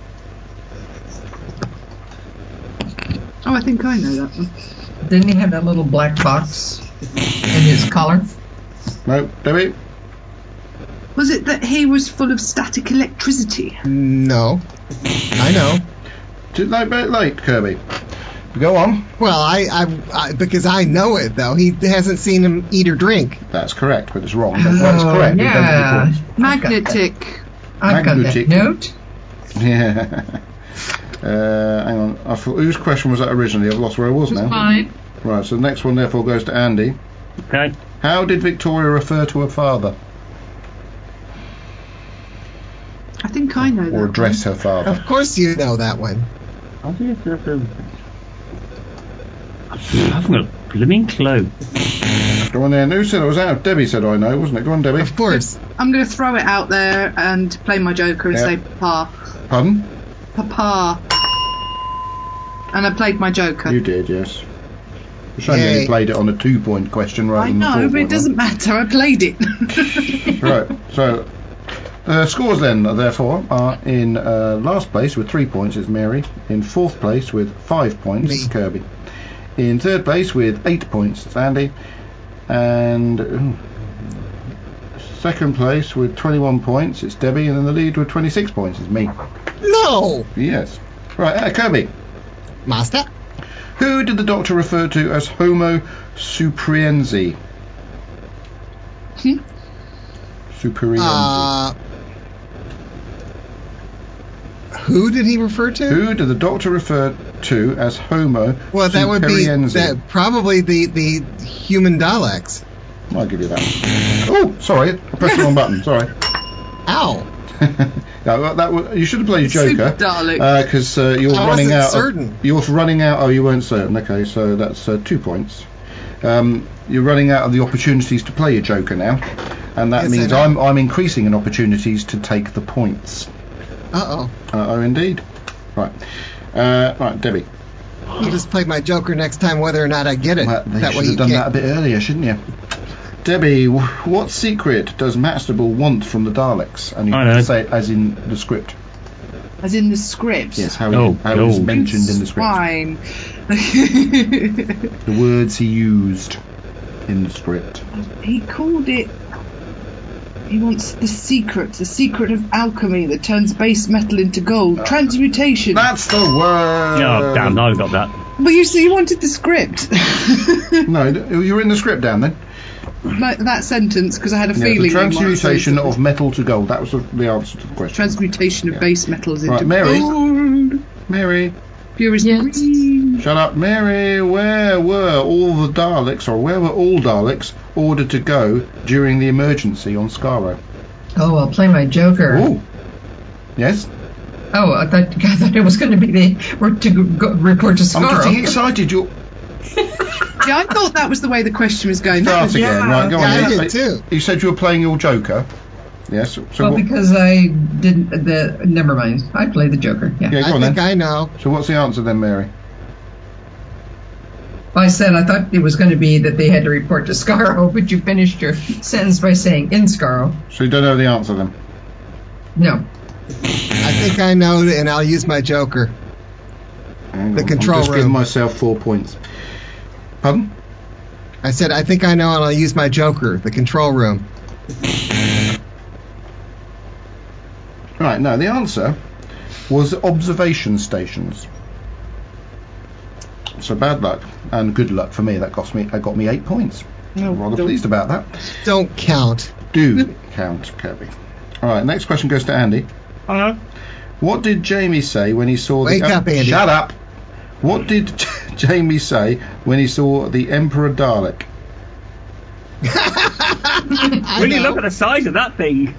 What, oh, I think I know that one. Didn't he have that little black box in his collar? No, Debbie? Was it that he was full of static electricity? No. I know. Too late, bit late, Kirby. Go on. Well, I, I, I because I know it though. He hasn't seen him eat or drink. That's correct, but it's wrong. That's why it's Oh, correct. You don't give yeah. points. Magnetic. I've got Magnetic. that note. Yeah. Uh, hang on. I thought, whose question was that originally? I've lost where I was now. Fine. Right, so the next one therefore goes to Andy. Okay. How did Victoria refer to her father? I think I know that. Or address one. her father? Of course you know that one. I think it's a, I haven't got a blooming clue. Go on then. Who said it was out? Debbie said I know, wasn't it? Go on, Debbie. Of course. I'm going to throw it out there and play my joker and Yeah. say Papa. Pardon? Papa. And I played my joker. You did, yes. It's shame that Yay. you played it on a two-point question rather I than the know, four-point but it one. doesn't matter. I played it. Right, so the scores then, therefore, are in uh, last place with three points is Mary. In fourth place with five points is Me. Kirby. In third place with eight points is Andy. And ooh, second place with twenty-one points it's Debbie. And in the lead with twenty-six points is me. No. Yes. Right, uh, Kirby. Master. Who did the doctor refer to as Homo superiensi? Hmm? Superiensi. Uh, who did he refer to? Who did the doctor refer to as Homo Well, that would be superiensi? that, probably the, the human Daleks. I'll give you that. Oh, sorry, I pressed the wrong button. Sorry. Ow. No, that, that was, you should have played Super Joker Daleks. because uh, you're I running wasn't out. certain. Of, you're running out. Oh, you weren't certain. Okay, so that's uh, two points. Um, you're running out of the opportunities to play your Joker now, and that Yes, means I I'm know. I'm increasing in opportunities to take the points. Uh oh. Uh oh, indeed. Right, uh, right, Debbie. I'll just play my Joker next time, whether or not I get it. Well, you that should way have you done can't- that a bit earlier, shouldn't you? Debbie, wh- what secret does Maxtable want from the Daleks? And you I have know. to say it as in the script. As in the script. Yes, how, Oh, he, how it was God. mentioned in the script. Fine. The words he used in the script. He called it. He wants the secret, the secret of alchemy that turns base metal into gold. Transmutation. That's the word. Oh, damn, I got that. But you see, you wanted the script. No, th- you were in the script, Dan, then. Like that sentence, because I had a Yeah, feeling. the you might transmutation say of metal to gold. That was the, the answer to the question. transmutation of Yeah. base metals into Right, Mary. gold. Mary, Purest Yes. green. shut up. Mary, where were all the Daleks, or where were all Daleks ordered to go during the emergency on Skaro? Oh, I'll play my Joker. Oh, yes. Oh, I thought, I thought it was going to be the or to go, report to I'm Scarrow. getting excited. You're Yeah, I thought that was the way the question was going. That start was, again. Right, go Yeah, on. I You- did too. You said you were playing your Joker. Yes. So well, what? because I didn't. The never mind. I play the Joker. Yeah. Yeah, go I on think then. I know. So what's the answer then, Mary? I said I thought it was going to be that they had to report to Scarrow, but you finished your sentence by saying in Scarrow. So you don't know the answer then? No. I think I know, and I'll use my Joker. Hang The on, control I'm just giving room. myself four points. Pardon? I said I think I know, and I'll use my Joker, the control room. Right, no, the answer was observation stations. So bad luck and good luck for me. That cost me. That got me eight points. No, I'm rather don't- pleased about that. Don't count. Do count, Kirby. All right, next question goes to Andy. Hello. What did Jamie say when he saw Wake the? up, Andy. Shut up. What did Jamie say when he saw the Emperor Dalek? I When you know. look at the size of that thing.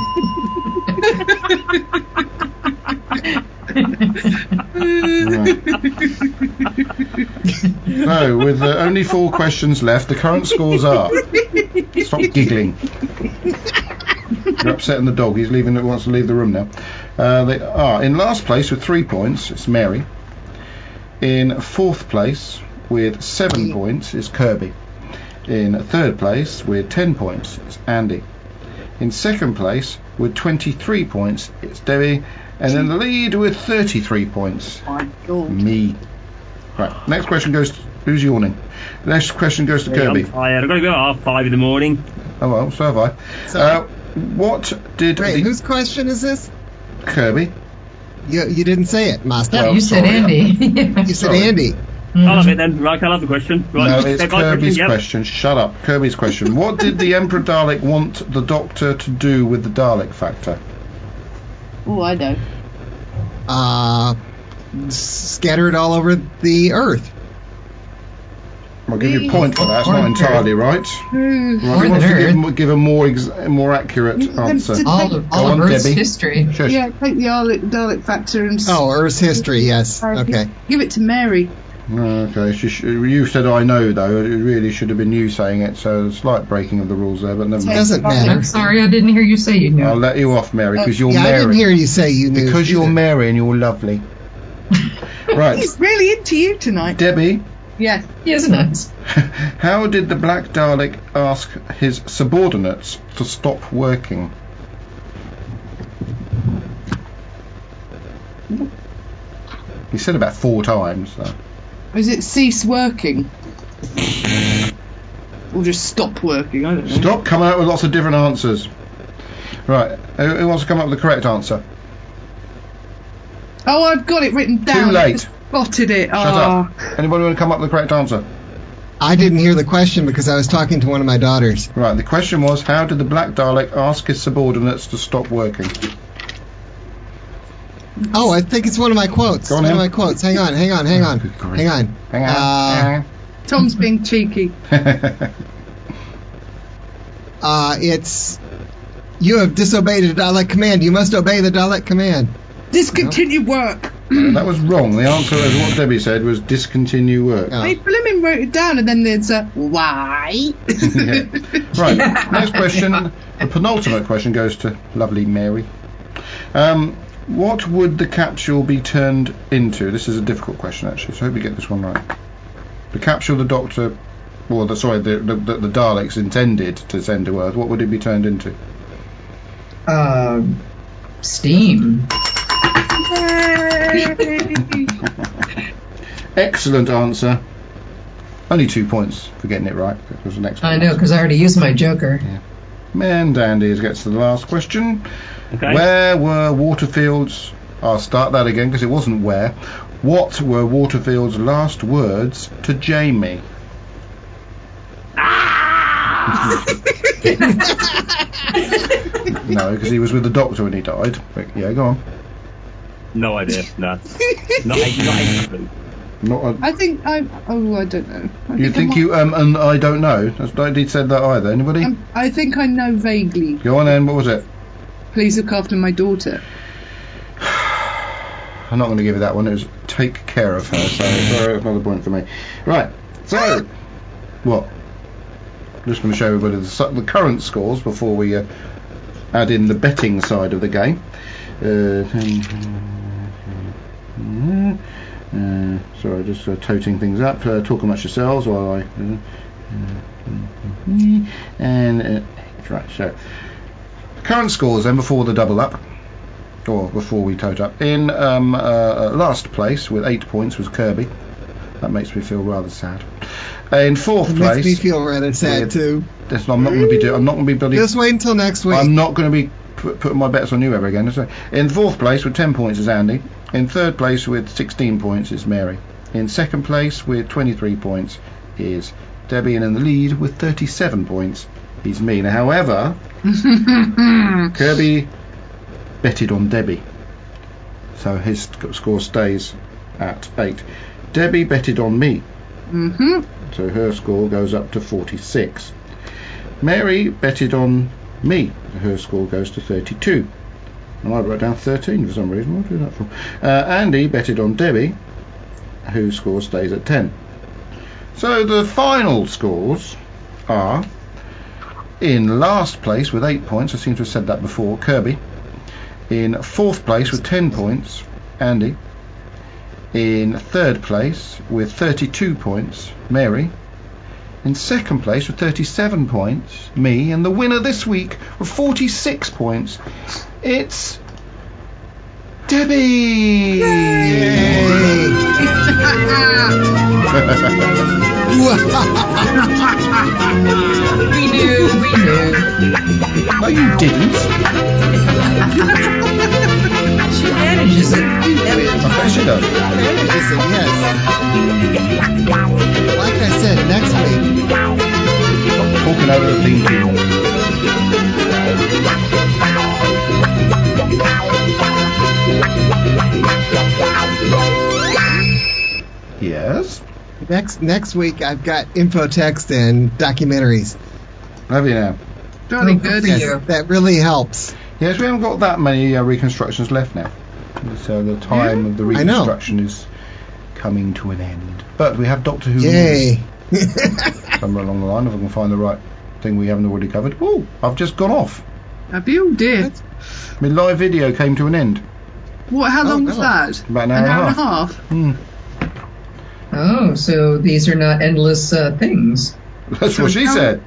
So, with uh, only four questions left, the current scores are. Stop giggling. You're upsetting the dog. He's leaving. Wants to leave the room now. Uh, they are in last place with three points. It's Mary. In fourth place with seven points is Kirby. In third place with ten points it's Andy. In second place with twenty-three points it's Debbie. And in the lead with thirty-three points, my God. me. Right. Next question goes. To, who's yawning? Next question goes to Kirby. I'm tired. I've got to go at half five in the morning. Oh well, so have I. So- Uh, what did Wait, the whose question is this? Kirby? You you didn't say it, Master. No, Well, you said sorry. Andy. You said sorry. Andy. I'll have it then. Right, I'll have the question. Right. No, it's take my Kirby's yep. question. Shut up. Kirby's question. What did the Emperor Dalek want the Doctor to do with the Dalek Factor? Oh, I know. Uh, scatter it all over the Earth. I'll give you a point for that. It's not entirely right. Right, More he than wants to Earth. give, give a more ex- more accurate You- answer. to- all of, all Go of on, Earth's Debbie. history. Shush. Yeah, take the Dalek, Dalek factor and s- Oh, Earth's history. Yes. uh, Okay. give it to Mary. Okay, she sh- you said I know though. It really should have been you saying it. So a slight breaking of the rules there, but never mind. Doesn't matter. I'm sorry, I didn't hear you say you knew. I'll let you off, Mary, because you're Yeah, I Mary. didn't hear you say you knew. Because you're either. Mary and you're lovely. Right, He's really into you tonight. Debbie. Yes. He is nuts. How did the Black Dalek ask his subordinates to stop working? He said about four times. So. Is it cease working? Or just stop working? I don't know. Stop coming up with lots of different answers. Right, who, who wants to come up with the correct answer? Oh, I've got it written down. Too late. I just spotted it. Shut Ah. up. Anybody want to come up with the correct answer? I didn't hear the question because I was talking to one of my daughters. Right, the question was, how did the Black Dalek ask his subordinates to stop working? Oh, I think it's one of my quotes. Go on, one of then. my quotes. Hang on, hang on, hang on, Good grief. hang on. Hang on. Uh, Tom's being cheeky. uh, it's you have disobeyed a Dalek command. You must obey the Dalek command. Discontinue work. That was wrong. The answer, as what Debbie said, was discontinue work. Oh. Hey, Blimmin wrote it down and then there's a why. Yeah. Right, next question. The penultimate question goes to lovely Mary. Um, What would the capsule be turned into? This is a difficult question, actually, so I hope you get this one right. The capsule the Doctor, or the sorry, the the, the, the Daleks intended to send to Earth, what would it be turned into? Uh, steam. Excellent answer. Only two points for getting it right. That was the next one. I know, because I already used my joker. Yeah. Man, Dandy gets to the last question. Okay. Where were Waterfield's... I'll start that again because it wasn't where. What were Waterfield's last words to Jamie? No, because he was with the Doctor when he died. But yeah, go on. No idea. No. Not a, not a clue. Not a, I think I. Oh, I don't know. I you I think might- you... Um, and I don't know. That's- Nobody said that either. Anybody? Um, I think I know vaguely. Go on then. What was it? Please look after my daughter. I'm not going to give you that one. It was take care of her. So sorry, another point for me. Right. So, what? I'm just going to show everybody the, su- the current scores before we uh, add in the betting side of the game. Uh, uh, sorry, just uh, toting things up. Uh, talk amongst yourselves while I. Uh, and uh, right. So, current scores then before the double up. Or before we tote up. In um, uh, last place with eight points was Kirby. That makes me feel rather sad. In fourth It place, makes me feel rather sad with- too. that's, I'm not going to be do- I'm not going to be bloody. Just wait until next week. I'm not going to be put, putting my bets on you ever again. So, in fourth place with ten points is Andy. In third place with sixteen points is Mary. In second place with twenty-three points is Debbie, and in the lead with thirty-seven points is me. Now, however, Kirby betted on Debbie, so his sc- score stays at eight. Debbie betted on me, Mm-hmm. so her score goes up to forty-six. Mary betted on me, so her score goes to thirty-two. And I wrote down thirteen for some reason. What did I do that for? Uh, Andy betted on Debbie, whose score stays at ten. So the final scores are: in last place with eight points, I seem to have said that before, Kirby. In fourth place with ten points, Andy. In third place with thirty-two points, Mary. In second place with thirty-seven points, me. And the winner this week with forty-six points, it's Debbie! We knew, we knew. No, you didn't. She manages it. I bet she does. Listen, yes. Like I said, next week. Stop talking over the theme tune. Yes? Next next week, I've got infotext and documentaries. Have you now? Jolly Oh, good. good for Yes, you. that really helps. Yes, we haven't got that many uh, reconstructions left now. So the time of the I know. reconstruction is coming to an end. But we have Doctor Who Yay! somewhere along the line, if I can find the right thing we haven't already covered. Oh, I've just gone off. Have you? Dear. My live video came to an end. What? How Oh, long was God. that? About an hour An and a hour and a half. half. Hmm. Oh, so these are not endless uh, things. That's what she said.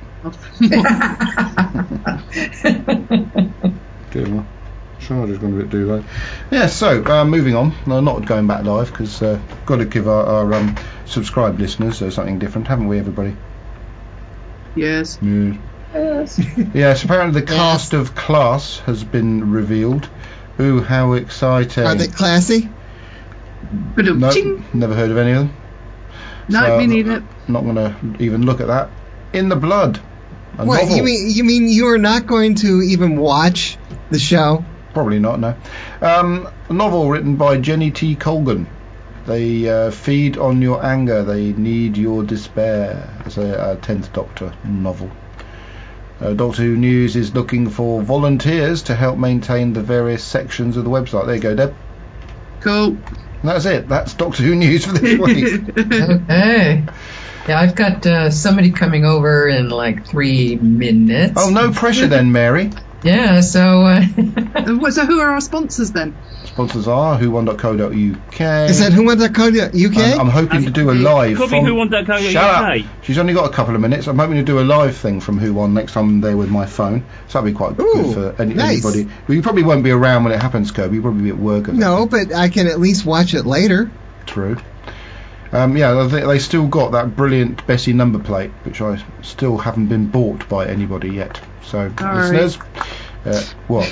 Dear Lord. Charge is going to do that. Yeah, so uh, moving on. No, not going back live because uh, got to give our, our um, subscribed listeners uh, something different, haven't we, everybody? Yes. Yeah. Yes. Yes, apparently the Yes. cast of Class has been revealed. Ooh, how exciting. Are they classy? But No, ching. never heard of any of them. No, So, me neither. Not going to even look at that. In the Blood. A What novel. you mean? You mean you are not going to even watch the show? Probably not, no. Um, a novel written by Jenny T. Colgan. They uh, feed on your anger. They need your despair. It's a, a tenth Doctor novel. Uh, Doctor Who News is looking for volunteers to help maintain the various sections of the website. There you go, Deb. Cool. And that's it. That's Doctor Who News for this week. Okay. Yeah, I've got uh, somebody coming over in like three minutes. Oh, no pressure then, Mary. Yeah, so uh, Uh, what- so who are our sponsors then? sponsors are who one dot co dot U K. Is that who won dot co dot U K? I'm, I'm hoping to do a live. Could be from, who one dot co dot U K. Shut up. She's only got a couple of minutes. I'm hoping to do a live thing from Who Won next time I'm there with my phone. So that'd be quite Ooh, good for any, nice. anybody. Well, you probably won't be around when it happens, Kirby. You'll probably be at work. Or No, but I can at least watch it later. True. Um, yeah, they, they still got that brilliant Bessie number plate, which I still haven't been bought by anybody yet. So, Sorry. listeners, uh, what?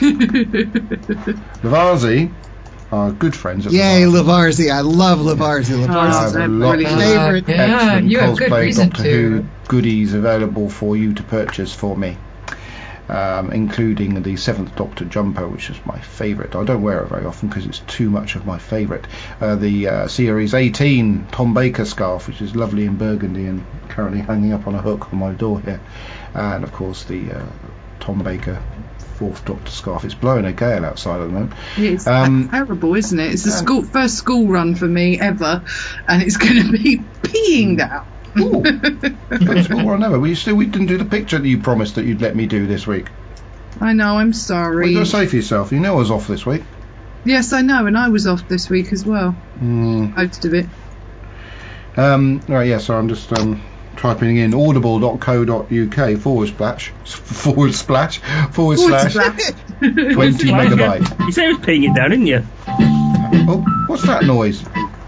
Levarzi are good friends at Yay, Levarzi. Levarzi. I love Levarzi. Oh, I Levarzi's have they're lots brilliant. of favorite. Uh, yeah, excellent you have good cosplay reason Doctor to. Who goodies available for you to purchase for me. Um, including the Seventh Doctor jumper, which is my favourite. I don't wear it very often because it's too much of my favourite. Uh, the uh, Series eighteen Tom Baker scarf, which is lovely in burgundy and currently hanging up on a hook on my door here. And of course the uh, Tom Baker Fourth Doctor scarf. It's blowing a gale outside at the moment. It's Um, terrible, isn't it? It's the yeah. school first school run for me ever, and it's going to be peeing down. Ooh, first school run ever. We still we didn't do the picture that you promised that you'd let me do this week. I know, I'm What are sorry. you going to say for yourself? You know I was off this week. Yes, I know, and I was off this week as well. Mm. Most of it. Um, right, yeah, so I'm just um, typing in audible dot co dot U K forward splash, forward splash, forward slash twenty megabyte. You said it was peeing it down, didn't you? Oh, what's that noise?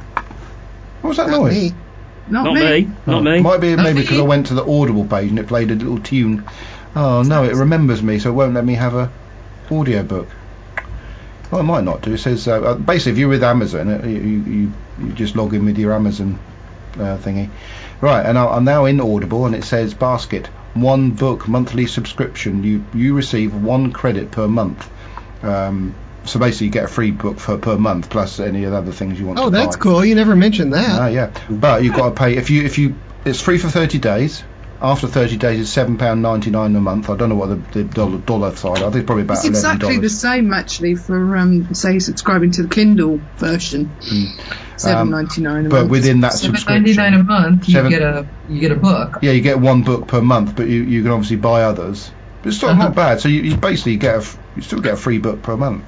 What's that Not noise? me. Not, Not me. me. Not me. Might be Not maybe me. because I went to the Audible page and it played a little tune. Oh no, it remembers me, so it won't let me have a audio book. Well, it might not do. It says uh, uh, basically if you're with Amazon, uh, you, you you just log in with your Amazon uh, thingy. Right, and I, I'm now in Audible, and it says basket one book monthly subscription. You you receive one credit per month. Um, so basically, you get a free book for per month plus any of the other things you want. Oh, to that's buy. cool. You never mentioned that. Ah, yeah, but you've got to pay if you if you it's free for thirty days. After thirty days, it's seven pound ninety nine a month. I don't know what the, the dollar, dollar side. I think it's probably about It's eleven exactly the dollars. same actually for um, say subscribing to the Kindle version. Seven ninety nine a But month. within that Seven subscription, ninety nine a month, you Seven- get a you get a book. yeah, you get one book per month, but you, you can obviously buy others. But it's still Uh-huh. not bad. So you, you basically get a f- you still get a free book per month.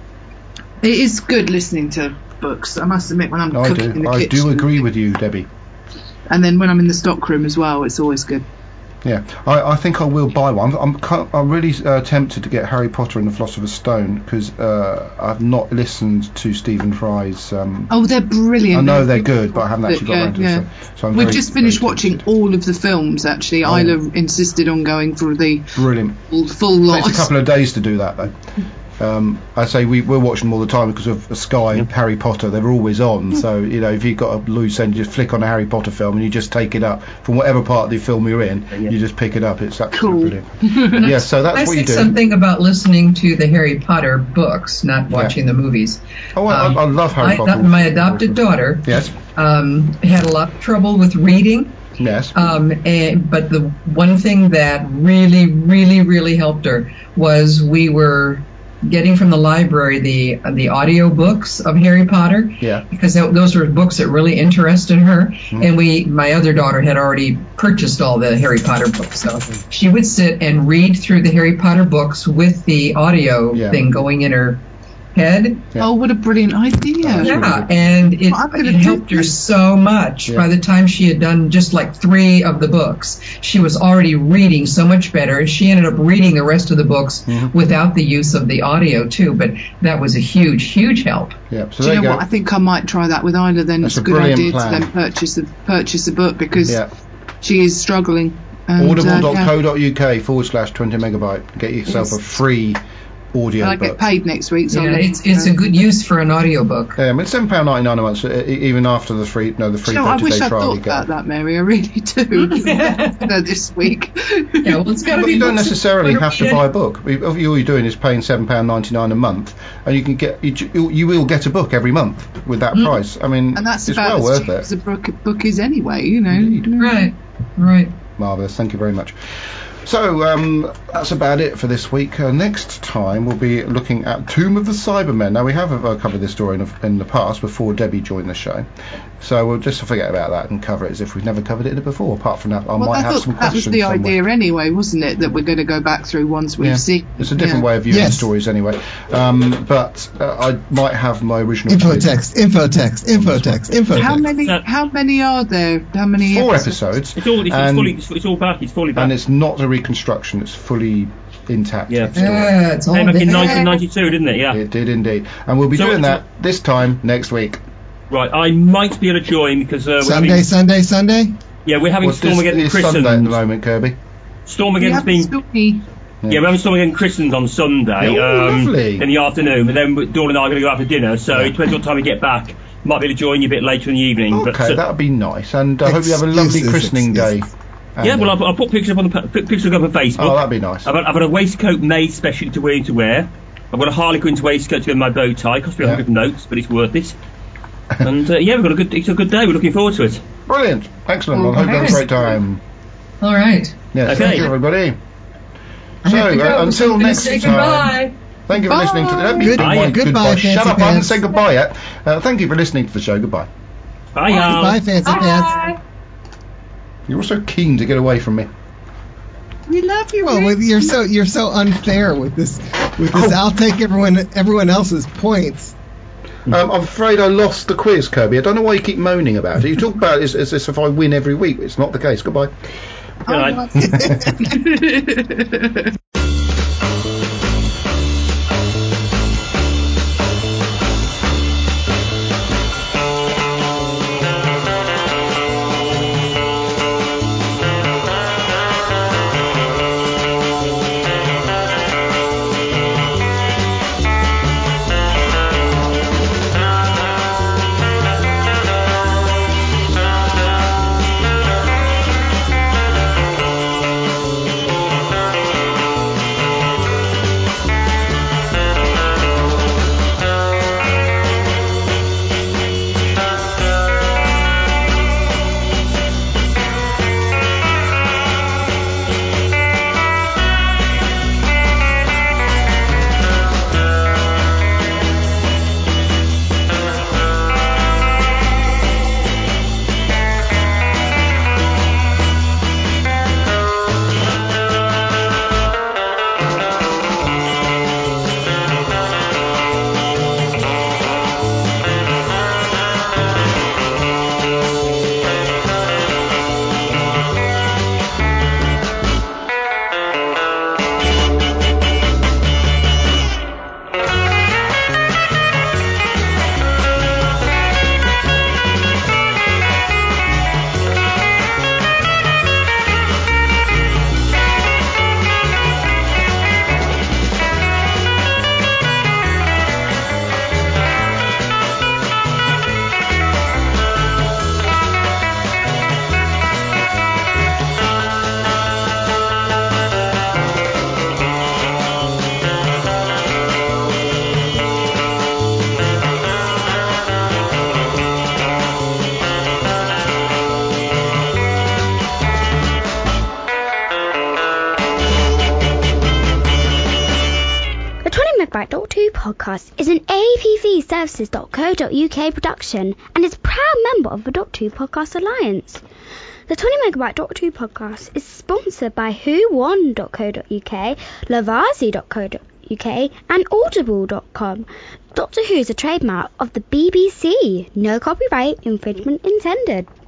It is good listening to books. I must admit when I'm I cooking in do. the I kitchen. do agree with you, Debbie. And then when I'm in the stockroom as well, it's always good. Yeah, I, I think I will buy one. I'm I'm, I'm really uh, tempted to get Harry Potter and the Philosopher's Stone because uh, I've not listened to Stephen Fry's. Um, Oh, they're brilliant. I know they're beautiful. good, but I haven't actually got yeah, around to yeah. it. So, so I'm We've very, just finished very watching tempted. all of the films. Actually, Oh. Isla insisted on going for the Brilliant. full, full lot. Takes a couple of days to do that though. Um, I say we, we're watching them all the time because of Sky and Harry Potter. They're always on. So you know, if you've got a loose end, you just flick on a Harry Potter film and you just take it up from whatever part of the film you're in. Yeah. You just pick it up. It's absolutely Cool. brilliant. Yeah, so that's I what you said do. something about listening to the Harry Potter books, not watching the movies. Oh, I, Um, I, I love Harry I- Potter. my adopted daughter Yes. um, had a lot of trouble with reading. Yes. Um, and, but the one thing that really, really, really helped her was we were getting from the library the the audio books of Harry Potter. Yeah. Because that, those were books that really interested her. And we, my other daughter had already purchased all the Harry Potter books. So she would sit and read through the Harry Potter books with the audio Yeah. thing going in her head. Yeah. Oh, what a brilliant idea! That's really Yeah, good. and it, Well, I'm gonna it do helped her that. so much. Yeah. By the time she had done just like three of the books, she was already reading so much better. She ended up reading the rest of the books Mm-hmm. without the use of the audio too, but that was a huge, huge help. Yeah. So Do there you know you go. what? I think I might try that with Isla. Then That's it's a a good brilliant idea plan. to then purchase a purchase a book because Yeah. she is struggling. And, Audible uh, dot yeah. co dot U K forward slash twenty megabyte. Get yourself Yes. a free audio And I book. get paid next week, so Yeah, I'll let it's you it's know. a good use for an audiobook. Um, it's seven pound ninety nine a month, so, uh, even after the free no the free Do you know, I thirty wish day I'd trial thought you get. about that, Mary. I really do. No, this week. Yeah, well, it's got to But be. you don't books that necessarily you wanna have to read. buy a book. All you're doing is paying seven pound ninety nine a month, and you can get you, you will get a book every month with that price. I mean, And that's it's about well as worth cheap as it. a book, book is anyway, you know. Indeed. Right, right. Marvelous, thank you very much. So um, that's about it for this week. Uh, next time we'll be looking at Tomb of the Cybermen. Now we have uh, covered this story in, in the past before Debbie joined the show, so we'll just forget about that and cover it as if we've never covered it before. Apart from that, I well, might I have thought some that questions. was the somewhere. idea anyway, wasn't it? That we're going to go back through once we've Yeah. seen. It's a different yeah. way of viewing Yes. stories anyway. Um, but uh, I might have my original Infotext, infotext, infotext, infotext. How many? Uh, How many are there? How many? four episodes? episodes, It's all, it's, it's and, fully, it's, it's all back. It's fully back. and it's not a reconstruction. It's fully intact Yeah. story. Yeah, it's all Came back in there. nineteen ninety-two, didn't it? Yeah. It did indeed, and we'll be So doing it's- that this time next week. Right. I might be able to join because uh, we're Sunday, having, Sunday, Sunday? yeah, we're having Well, this Stormageddon is Sunday at the christened. moment, Kirby. Stormageddon's Yeah, been. Stormy. Yeah, we're having Stormageddon christened on Sunday Oh, um, lovely. in the afternoon, and then Dawn and I are going to go out for dinner. So Yeah. it depends what time we get back. Might be able to join you a bit later in the evening. Okay, but, uh, that would be nice, and I hope you have a lovely Excuses, christening day. excuses. yeah, And, well, I'll, I'll put pictures up on the put pictures up on Facebook. oh, that'd be nice. I've got, I've got a waistcoat made specially to wear to wear. I've got a Harlequin's waistcoat to wear my bow tie. Cost me a Yeah. hundred notes, but it's worth it. And uh, yeah, we've got a good. It's a good day. We're looking forward to it. Brilliant, excellent. I hope you have a Nice. great time. All right. Yes, Okay. thank you, everybody. I So have to go. uh, until I'm gonna next say time. goodbye. Thank you for listening to the. Let me Good- goodbye. goodbye, Shut Fancy up! I haven't Pants. said goodbye yet. Uh, thank you for listening to the show. Goodbye. Bye, y'all. Goodbye, fancy pants. Bye. You're so keen to get away from me. We love you. Well, Rick. with, you're so you're so unfair with this. With this, Oh. I'll take everyone everyone else's points. Um, I'm afraid I lost the quiz, Kirby. I don't know why you keep moaning about it. You talk about it as, as if I win every week. It's not the case. Goodbye. Good night. Megabyte Doctor Who podcast is an A P V services dot co dot U K production and is a proud member of the Doctor Who Podcast Alliance. The twenty Megabyte Doctor Who podcast is sponsored by who one dot co dot U K, Lovazi dot co dot U K and Audible dot com. Doctor Who is a trademark of the B B C. No copyright infringement intended.